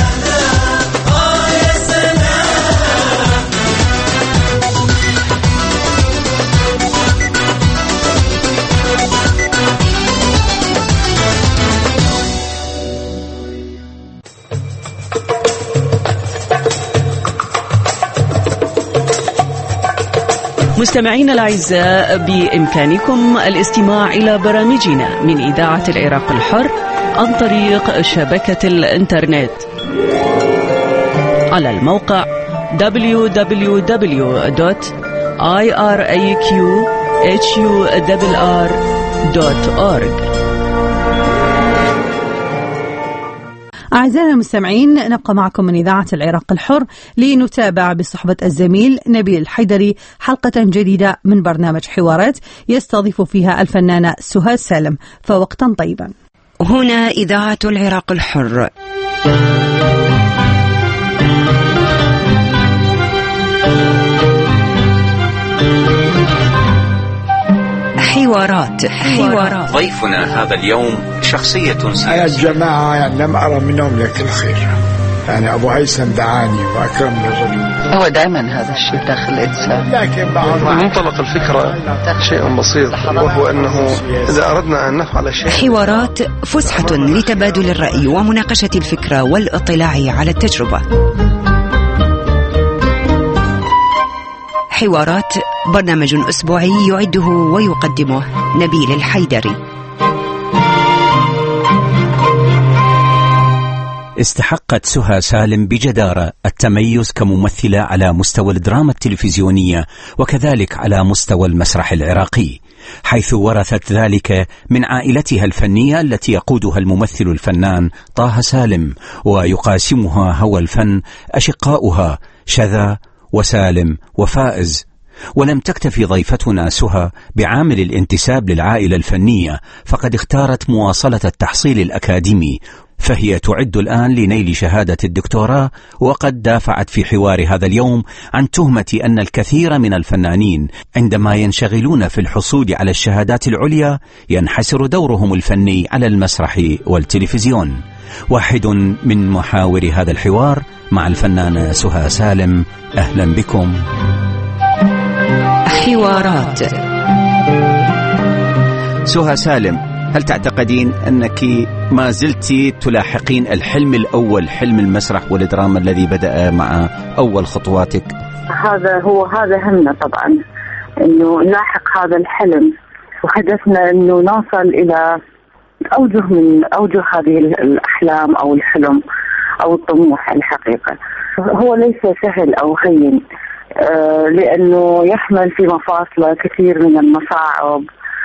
سلام يا سلام. مستمعينا الأعزاء، بإمكانكم الاستماع إلى برامجنا من إذاعة العراق الحر عن طريق شبكة الإنترنت على الموقع www.iraqhurr.org. أعزائنا المستمعين، نبقى معكم من إذاعة العراق الحر لنتابع بصحبة الزميل نبيل الحيدري حلقة جديدة من برنامج حوارات يستضيف فيها الفنانة سهاد سالم. فوقتا طيبا. هنا إذاعة العراق الحر. حوارات. ضيفنا هذا اليوم شخصية أنا الجماعة يعني لم أرى منهم لك الخير، يعني أبو هيثم دعاني وأكرمني الرجل. هو دائما هذا الشيء داخل الإنسان، لكن بعد منطلق الفكرة شيء بسيط، وهو أنه إذا أردنا أن نفعل شيء. حوارات فسحة لتبادل الرأي ومناقشة الفكرة والاطلاع على التجربة. حوارات برنامج أسبوعي يعده ويقدمه نبيل الحيدري. استحقت سهى سالم بجدارة التميز كممثلة على مستوى الدراما التلفزيونية وكذلك على مستوى المسرح العراقي، حيث ورثت ذلك من عائلتها الفنية التي يقودها الممثل الفنان طه سالم، ويقاسمها هوى الفن أشقاؤها شذا وسالم وفائز. ولم تكتفي ضيفتنا سهى بعامل الانتساب للعائلة الفنية، فقد اختارت مواصلة التحصيل الأكاديمي، فهي تعد الآن لنيل شهادة الدكتوراه. وقد دافعت في حوار هذا اليوم عن تهمة أن الكثير من الفنانين عندما ينشغلون في الحصول على الشهادات العليا ينحسر دورهم الفني على المسرح والتلفزيون. واحد من محاور هذا الحوار مع الفنانة سهى سالم. أهلا بكم. حوارات. سهى سالم، هل تعتقدين أنك ما زلت تلاحقين الحلم الأول، حلم المسرح والدراما الذي بدأ مع أول خطواتك؟ هذا همنا طبعا، أنه نلاحق هذا الحلم، وهدفنا أنه نوصل إلى أوجه من أوجه هذه الأحلام أو الحلم أو الطموح. الحقيقة هو ليس سهل أو هين، لأنه يحمل في مفاصله كثير من المصاعب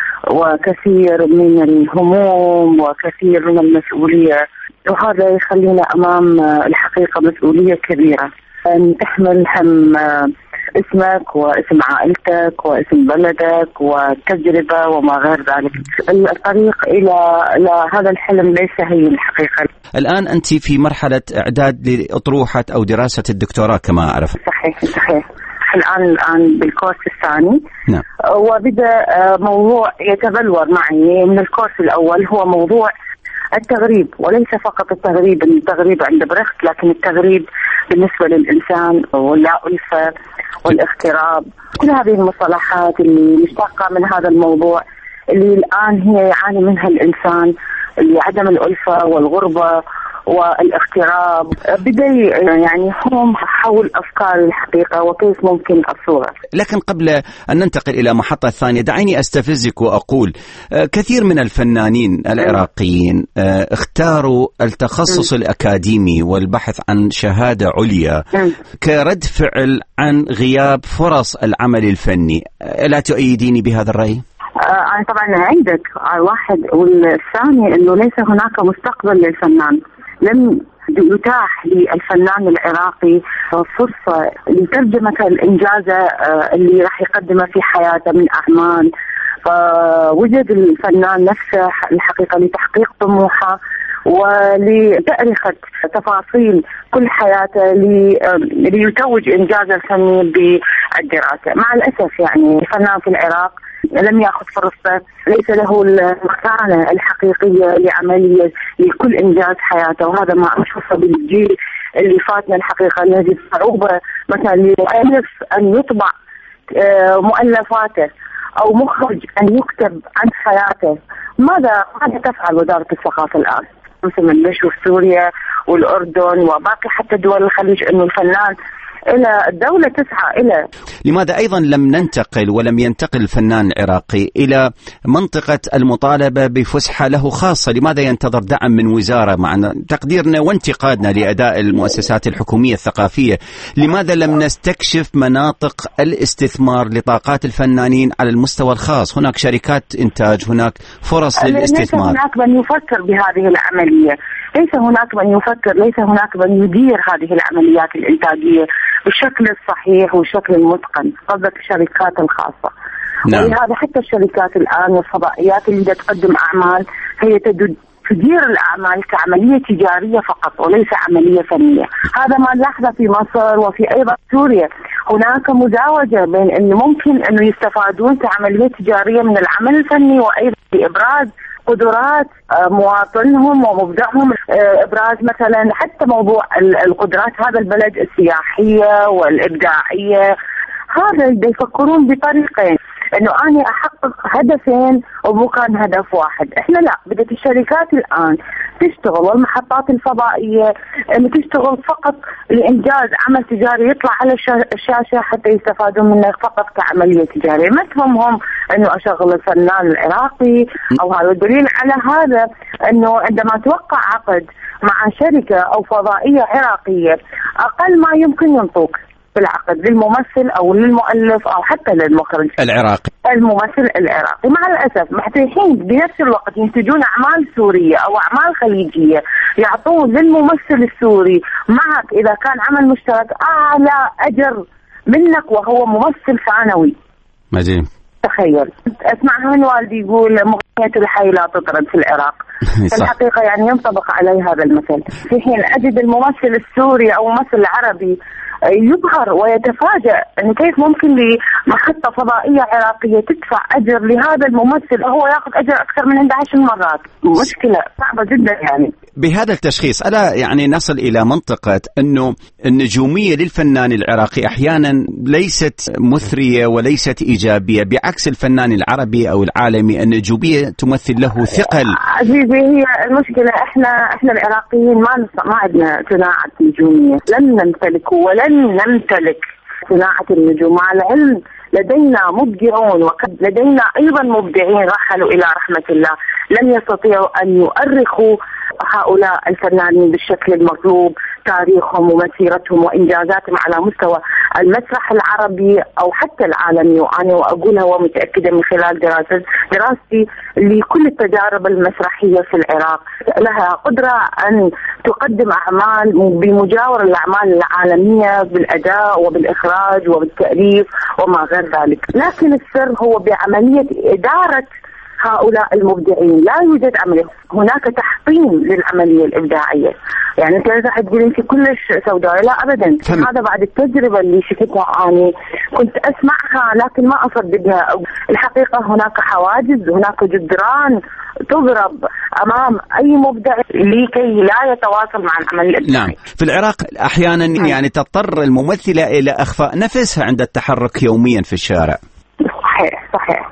وكثير من الهموم وكثير من المسؤولية، وهذا يخلينا أمام الحقيقة مسؤولية كبيرة، أن تحمل هم اسمك واسم عائلتك واسم بلدك وتجربة وما غير ذلك. الطريق إلى هذا الحلم ليس هين الحقيقة. الآن أنت في مرحلة إعداد لأطروحة أو دراسة الدكتوراه كما أعرف. صحيح. الآن بالكورس الثاني. نعم. وبدأ موضوع يتبلور معي من الكورس الأول، هو موضوع التغريب، وليس فقط التغريب عند برخت، لكن التغريب بالنسبة للإنسان والألفة والاغتراب، كل هذه المصطلحات اللي مشتقة من هذا الموضوع اللي الآن هي يعاني منها الإنسان، اللي عدم الألفة والغربة والاغتراب. بدأ يعني هم حول أفكار الحقيقة وكيف ممكن الصورة. لكن قبل أن ننتقل إلى محطة ثانية دعيني أستفزك وأقول كثير من الفنانين العراقيين اختاروا التخصص الأكاديمي والبحث عن شهادة عليا كرد فعل عن غياب فرص العمل الفني. لا تؤيديني بهذا الرأي؟ أنا طبعا عندك واحد، والثاني أنه ليس هناك مستقبل للفنان. لم يتاح للفنان العراقي فرصة لترجمة الإنجاز اللي راح يقدمه في حياته من أعمال، فوجد الفنان نفسه الحقيقة لتحقيق طموحه ولتأريخة تفاصيل كل حياته ليتوج إنجازه الفني بالدراسة. مع الأسف يعني الفنان في العراق لم يأخذ فرصته، ليس له المكانة الحقيقية لعملية لكل إنجاز حياته، وهذا ما أشوفه بالجيل اللي فاتنا الحقيقة. نجد صعوبة مثلا للمؤلف أن يطبع مؤلفاته أو مخرج أن يكتب عن حياته. ماذا تفعل وزارة الثقافة الآن؟ مثل نشوف سوريا والأردن وباقي حتى دول الخليج أنه الفنان إلى الدولة تسعى إلى. لماذا أيضا لم ننتقل ولم ينتقل الفنان العراقي إلى منطقة المطالبة بفسحة له خاصة؟ لماذا ينتظر دعم من وزارة مع تقديرنا وانتقادنا لأداء المؤسسات الحكومية الثقافية؟ لماذا لم نستكشف مناطق الاستثمار لطاقات الفنانين على المستوى الخاص؟ هناك شركات إنتاج، هناك فرص للاستثمار. ليس هناك من يفكر بهذه العملية، ليس هناك من يفكر، ليس هناك من يدير هذه العمليات الإنتاجية بالشكل الصحيح والشكل المتقن. قصدك الشركات الخاصة. نعم. ولهذا حتى الشركات الآن والفضائيات اللي تقدم أعمال هي تدير الأعمال كعملية تجارية فقط وليس عملية فنية. هذا ما نلاحظه في مصر وفي أيضا سوريا. هناك مزاوجة بين أنه ممكن أنه يستفادون كعملية تجارية من العمل الفني وأيضا بإبراز قدرات مواطنهم ومبدعهم، إبراز مثلا حتى موضوع القدرات هذا البلد السياحية والإبداعية. هذا يفكرون بطريقين، انه انا احقق هدفين ومو كان هدف واحد. احنا لا، بدأت الشركات الان تشتغل والمحطات الفضائية انه تشتغل فقط لانجاز عمل تجاري يطلع على الشاشة حتى يستفادوا منه فقط كعملية تجارية، ما تهمهم انه اشغل الفنان العراقي او هذا. الدليل على هذا انه عندما توقع عقد مع شركة او فضائية عراقية اقل ما يمكن ينطوك بالعقد للممثل أو للمؤلف أو حتى للمخرج العراقي، الممثل العراقي. مع الأسف محتاجين بنفس الوقت ينتجون أعمال سورية أو أعمال خليجية يعطون للممثل السوري معك إذا كان عمل مشترك أعلى أجر منك وهو ممثل ثانوي. مزين. تخيل، أسمع من والدي يقول مغنية الحي لا تطرد في العراق. الحقيقة يعني ينطبق علي هذا المثل، في حين أجد الممثل السوري أو ممثل العربي يبهر ويتفاجأ أنه كيف ممكن لمحطة فضائية عراقية تدفع أجر لهذا الممثل وهو يأخذ أجر أكثر من 11 مرات. مشكلة صعبة جدا يعني. بهذا التشخيص ألا يعني نصل إلى منطقة أنه النجومية للفنان العراقي أحيانا ليست مثرية وليست إيجابية، بعكس الفنان العربي أو العالمي النجومية تمثل له ثقل. عزيزي، هي المشكلة احنا العراقيين ما عندنا صناعة نجومية، لن نمتلك ولن نمتلك صناعة النجوم. مع العلم لدينا مبدعون وقد لدينا أيضا مبدعين رحلوا إلى رحمة الله لم يستطيعوا أن يؤرخوا هؤلاء الفنانين بالشكل المطلوب تاريخهم ومسيرتهم وإنجازاتهم على مستوى المسرح العربي أو حتى العالمي. وأنا أقولها ومتأكدة من خلال دراستي لكل التجارب المسرحية في العراق، لها قدرة أن تقدم أعمال بمجاور الأعمال العالمية بالأداء وبالإخراج وبالتأليف وما غير ذلك. لكن السر هو بعملية إدارة هؤلاء المبدعين. لا يوجد عملية، هناك تحطيم للعملية الإبداعية. يعني أنت إذا تقول أنت كلش سوداء، لا أبدا. هذا بعد التجربة اللي شفتها أنا كنت أسمعها لكن ما أصدقها. الحقيقة هناك حواجز، هناك جدران تضرب أمام أي مبدع لكي لا يتواصل مع العمل الإبداعي. نعم، في العراق أحيانا يعني تضطر الممثلة إلى أخفاء نفسها عند التحرك يوميا في الشارع. صحيح.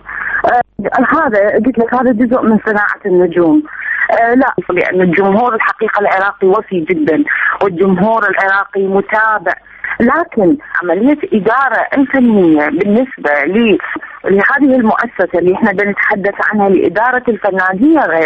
هذا قلت لك هذا جزء من صناعة النجوم. لا، لأن الجمهور الحقيقة العراقي وفي جدا والجمهور العراقي متابع، لكن عملية إدارة الفنية بالنسبة لهذه المؤسسة اللي احنا بنتحدث عنها لإدارة الفنان هي غير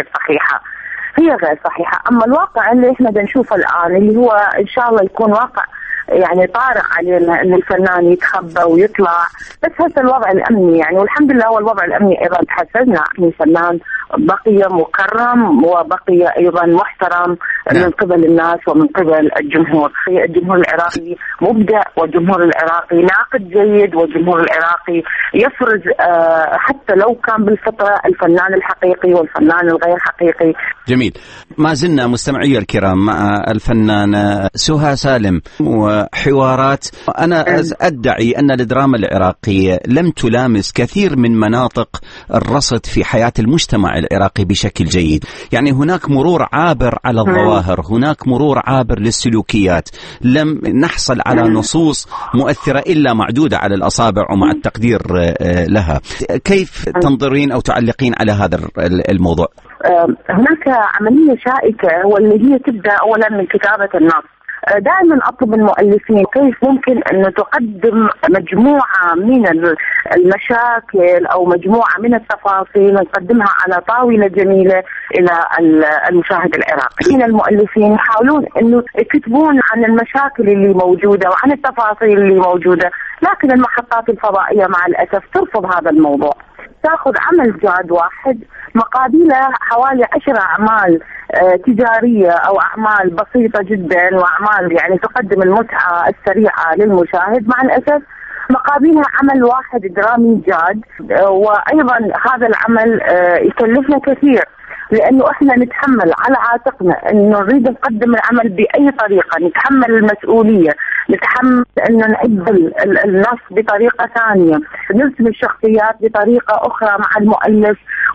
صحيحة. أما الواقع اللي احنا بنشوفه الآن اللي هو إن شاء الله يكون واقع يعني طارئ علينا ان الفنان يتخبى ويطلع، بس هذا الوضع الامني يعني، والحمد لله هو الوضع الامني ايضا تحسننا. الفنان بقي مكرم وبقي ايضا محترم من قبل الناس ومن قبل الجمهور. الجمهور العراقي مبدع، والجمهور العراقي ناقد جيد، والجمهور العراقي يفرز حتى لو كان بالفطرة الفنان الحقيقي والفنان الغير حقيقي. جميل. ما زلنا مستمعي الكرام مع الفنانة سهى سالم وحوارات. أنا أدعي أن الدراما العراقية لم تلامس كثير من مناطق الرصد في حياة المجتمع العراقي بشكل جيد. يعني هناك مرور عابر على الظواهر، هناك مرور عابر للسلوكيات، لم نحصل على نصوص مؤثرة إلا معدودة على الأصابع ومع التقدير لها. كيف تنظرين أو تعلقين على هذا الموضوع؟ هناك عملية شائكة واللي هي تبدأ أولا من كتابة النص. دائما أطلب المؤلفين كيف ممكن أن تقدم مجموعة من المشاكل أو مجموعة من التفاصيل نقدمها على طاولة جميلة إلى المشاهد العراقي. من المؤلفين يحاولون أنه يكتبون عن المشاكل اللي موجودة وعن التفاصيل اللي موجودة، لكن المحطات الفضائية مع الأسف ترفض هذا الموضوع. تأخذ عمل جاد واحد مقابله حوالي 10 أعمال تجارية أو أعمال بسيطة جدا وأعمال يعني تقدم المتعة السريعة للمشاهد، مع الأسف مقابلها عمل واحد درامي جاد. وأيضا هذا العمل يكلفنا كثير، لأنه إحنا نتحمل على عاتقنا أنه نريد نقدم العمل بأي طريقة، نتحمل المسؤولية، نتحمل أنه نعدل النص بطريقة ثانية، نرسم الشخصيات بطريقة أخرى مع المؤلف،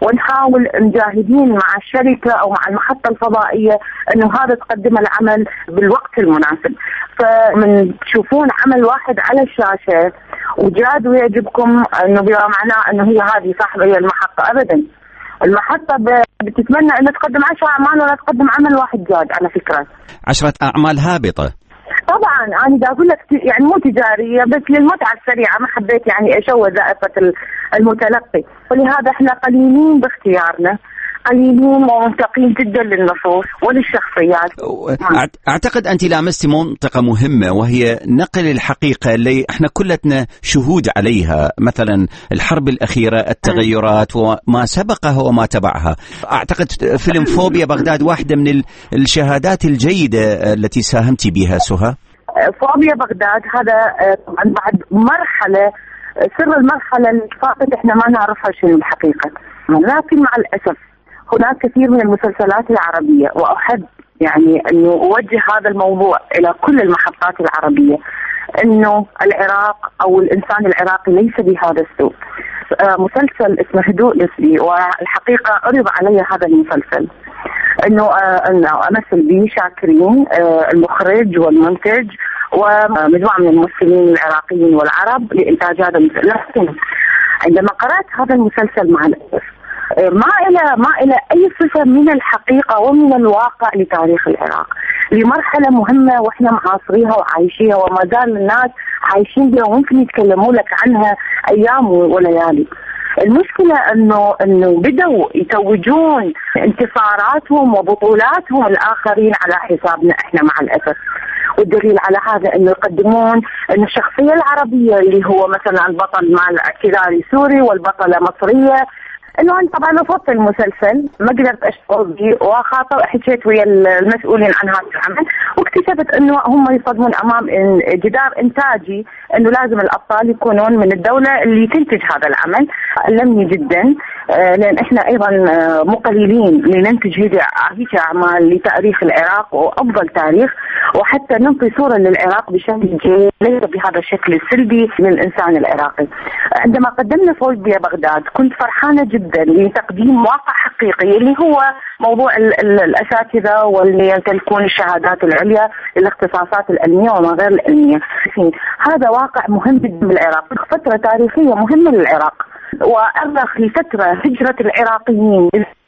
ونحاول مجاهدين مع الشركة أو مع المحطة الفضائية أنه هذا تقدم العمل بالوقت المناسب. فمن تشوفون عمل واحد على الشاشة وجاد ويعجبكم أنه بما معناه أنه هي هذه صاحبة هي المحطة، أبدا. المحطة بتتمنى أن تقدم 10 أعمال ولا تقدم عمل واحد جاد على فكرة. 10 أعمال هابطة. طبعا أنا دا أقول لك يعني مو تجارية بس للمتعة السريعة، ما حبيت يعني أشوه ذائقة المتلقي، ولهذا احنا قليلين باختيارنا، قليلين ومنتقين جدا للنصوص وللشخصيات. أعتقد أنت لامست منطقة مهمة وهي نقل الحقيقة اللي احنا كلتنا شهود عليها، مثلا الحرب الأخيرة، التغيرات وما سبقها وما تبعها. أعتقد فيلم فوبيا بغداد واحدة من الشهادات الجيدة التي ساهمتي بها سهى. فوبيا بغداد هذا طبعا بعد مرحلة، سر المرحلة اللي فاتت احنا ما نعرفها شنو الحقيقة، لكن مع الأسف هناك كثير من المسلسلات العربية، وأحب يعني أنه أوجه هذا الموضوع إلى كل المحطات العربية، أنه العراق أو الإنسان العراقي ليس بهذا السوء. مسلسل اسمه هدوء نسبي، والحقيقة عرض علي هذا المسلسل أنه أمثل به شاكرين المخرج والمنتج ومجموعة من الممثلين العراقيين والعرب لإنتاج هذا المسلسل. لكن عندما قرأت هذا المسلسل مع الأسف ما إلى أي صفة من الحقيقة ومن الواقع لتاريخ العراق، لمرحلة مهمة وإحنا معاصريها وعايشيها وما زال الناس عايشين بها وممكن يتكلموا لك عنها أيام وليالي. المشكلة أنه بدأوا يتوجون انتصاراتهم وبطولاتهم الآخرين على حسابنا إحنا مع الأسف. والدليل على هذا أنه يقدمون أن الشخصية العربية اللي هو مثلا البطل مال اعتذاري سوري والبطلة مصرية. انه انا طبعا رفضت المسلسل، ما قدرت اشتغل به، وخاطر حكيت ويا المسؤولين عن هذا العمل، واكتشفت انه هم يصدمون امام جدار انتاجي انه لازم الابطال يكونون من الدوله اللي تنتج هذا العمل. ألمني جدا لان احنا ايضا مو قليلين لننتج هيك اعمال لتاريخ العراق وافضل تاريخ، وحتى ننطي صوره للعراق بشكل جيد ليس بهذا الشكل السلبي للانسان العراقي. عندما قدمنا فوبيا بغداد كنت فرحانه جدا لتقديم واقع حقيقي اللي هو موضوع الأساتذة واللي يمتلكون الشهادات العليا للاختصاصات العلمية وما غير العلمية. هذا واقع مهم جدا بالعراق، فترة تاريخية مهمة للعراق، وأرخ لفترة هجرة العراقيين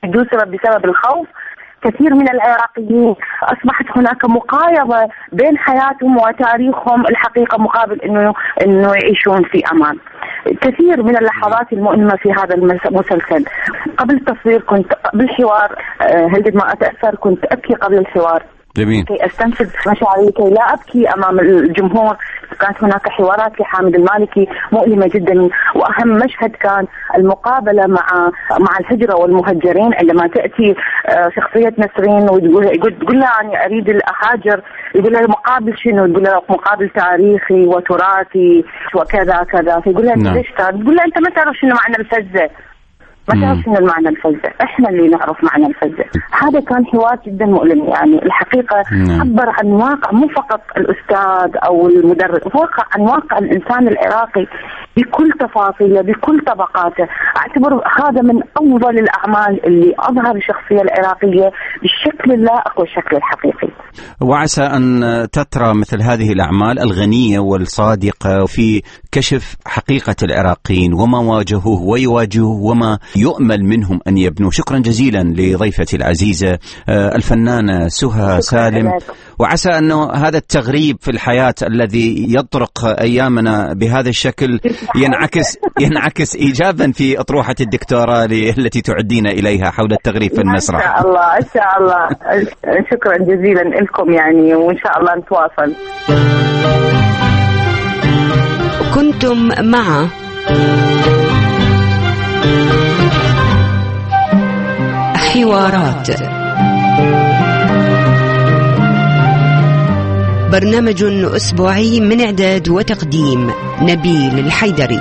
بسبب الخوف. كثير من العراقيين أصبحت هناك مقايضة بين حياتهم وتاريخهم الحقيقة مقابل إنه يعيشون في أمان. كثير من اللحظات المؤلمة في هذا المسلسل قبل التصوير كنت بالحوار هل ما أتأثر كنت أبكي قبل الحوار. جميل. كي أستنفذ مشاعري كي لا أبكي أمام الجمهور. كانت هناك حوارات لحامد المالكي مؤلمة جدا، وأهم مشهد كان المقابلة مع الهجرة والمهجرين، عندما تأتي شخصية نسرين وتقول لها أنا أريد الأهاجر، يقول لها مقابل شنو؟ يقول لها مقابل تاريخي وتراثي وكذا كذا. يقول لها ليش؟ تقول لها أنت ما تعرف شنو معنى الفزة، ما تعرف شنو المعنى الفزة، احنا اللي نعرف معنى الفزة. هذا كان حوار جدا مؤلم، يعني الحقيقة عبر عن واقع مو فقط الأستاذ أو المدرس، واقع عن واقع الإنسان العراقي بكل تفاصيله بكل طبقاته. أعتبر هذا من أفضل الأعمال اللي أظهر الشخصية العراقية بالشكل اللائق والشكل الحقيقي. وعسى أن تترى مثل هذه الأعمال الغنية والصادقة في كشف حقيقة العراقيين وما واجهوه ويواجهوه وما يؤمل منهم أن يبنوا. شكرا جزيلا لضيفتي العزيزة الفنانة سهى سالم، وعسى أنه هذا التغريب في الحياة الذي يطرق أيامنا بهذا الشكل ينعكس إيجابا في أطروحة الدكتوراه التي تعدين إليها حول التغريب في المسرح. إن شاء الله إن شاء الله. شكرا جزيلا لكم يعني، وإن شاء الله نتواصل. كنتم مع حوارات، برنامج أسبوعي من إعداد وتقديم نبيل الحيدري.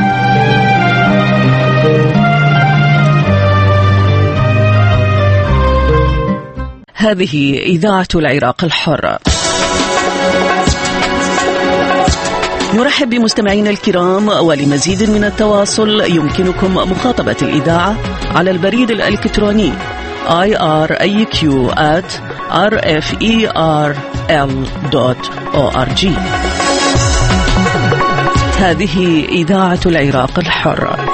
هذه إذاعة العراق الحر. نرحب بمستمعينا الكرام، ولمزيد من التواصل يمكنكم مخاطبة الإذاعة على البريد الإلكتروني iraq@rferl.org. هذه إذاعة العراق الحر.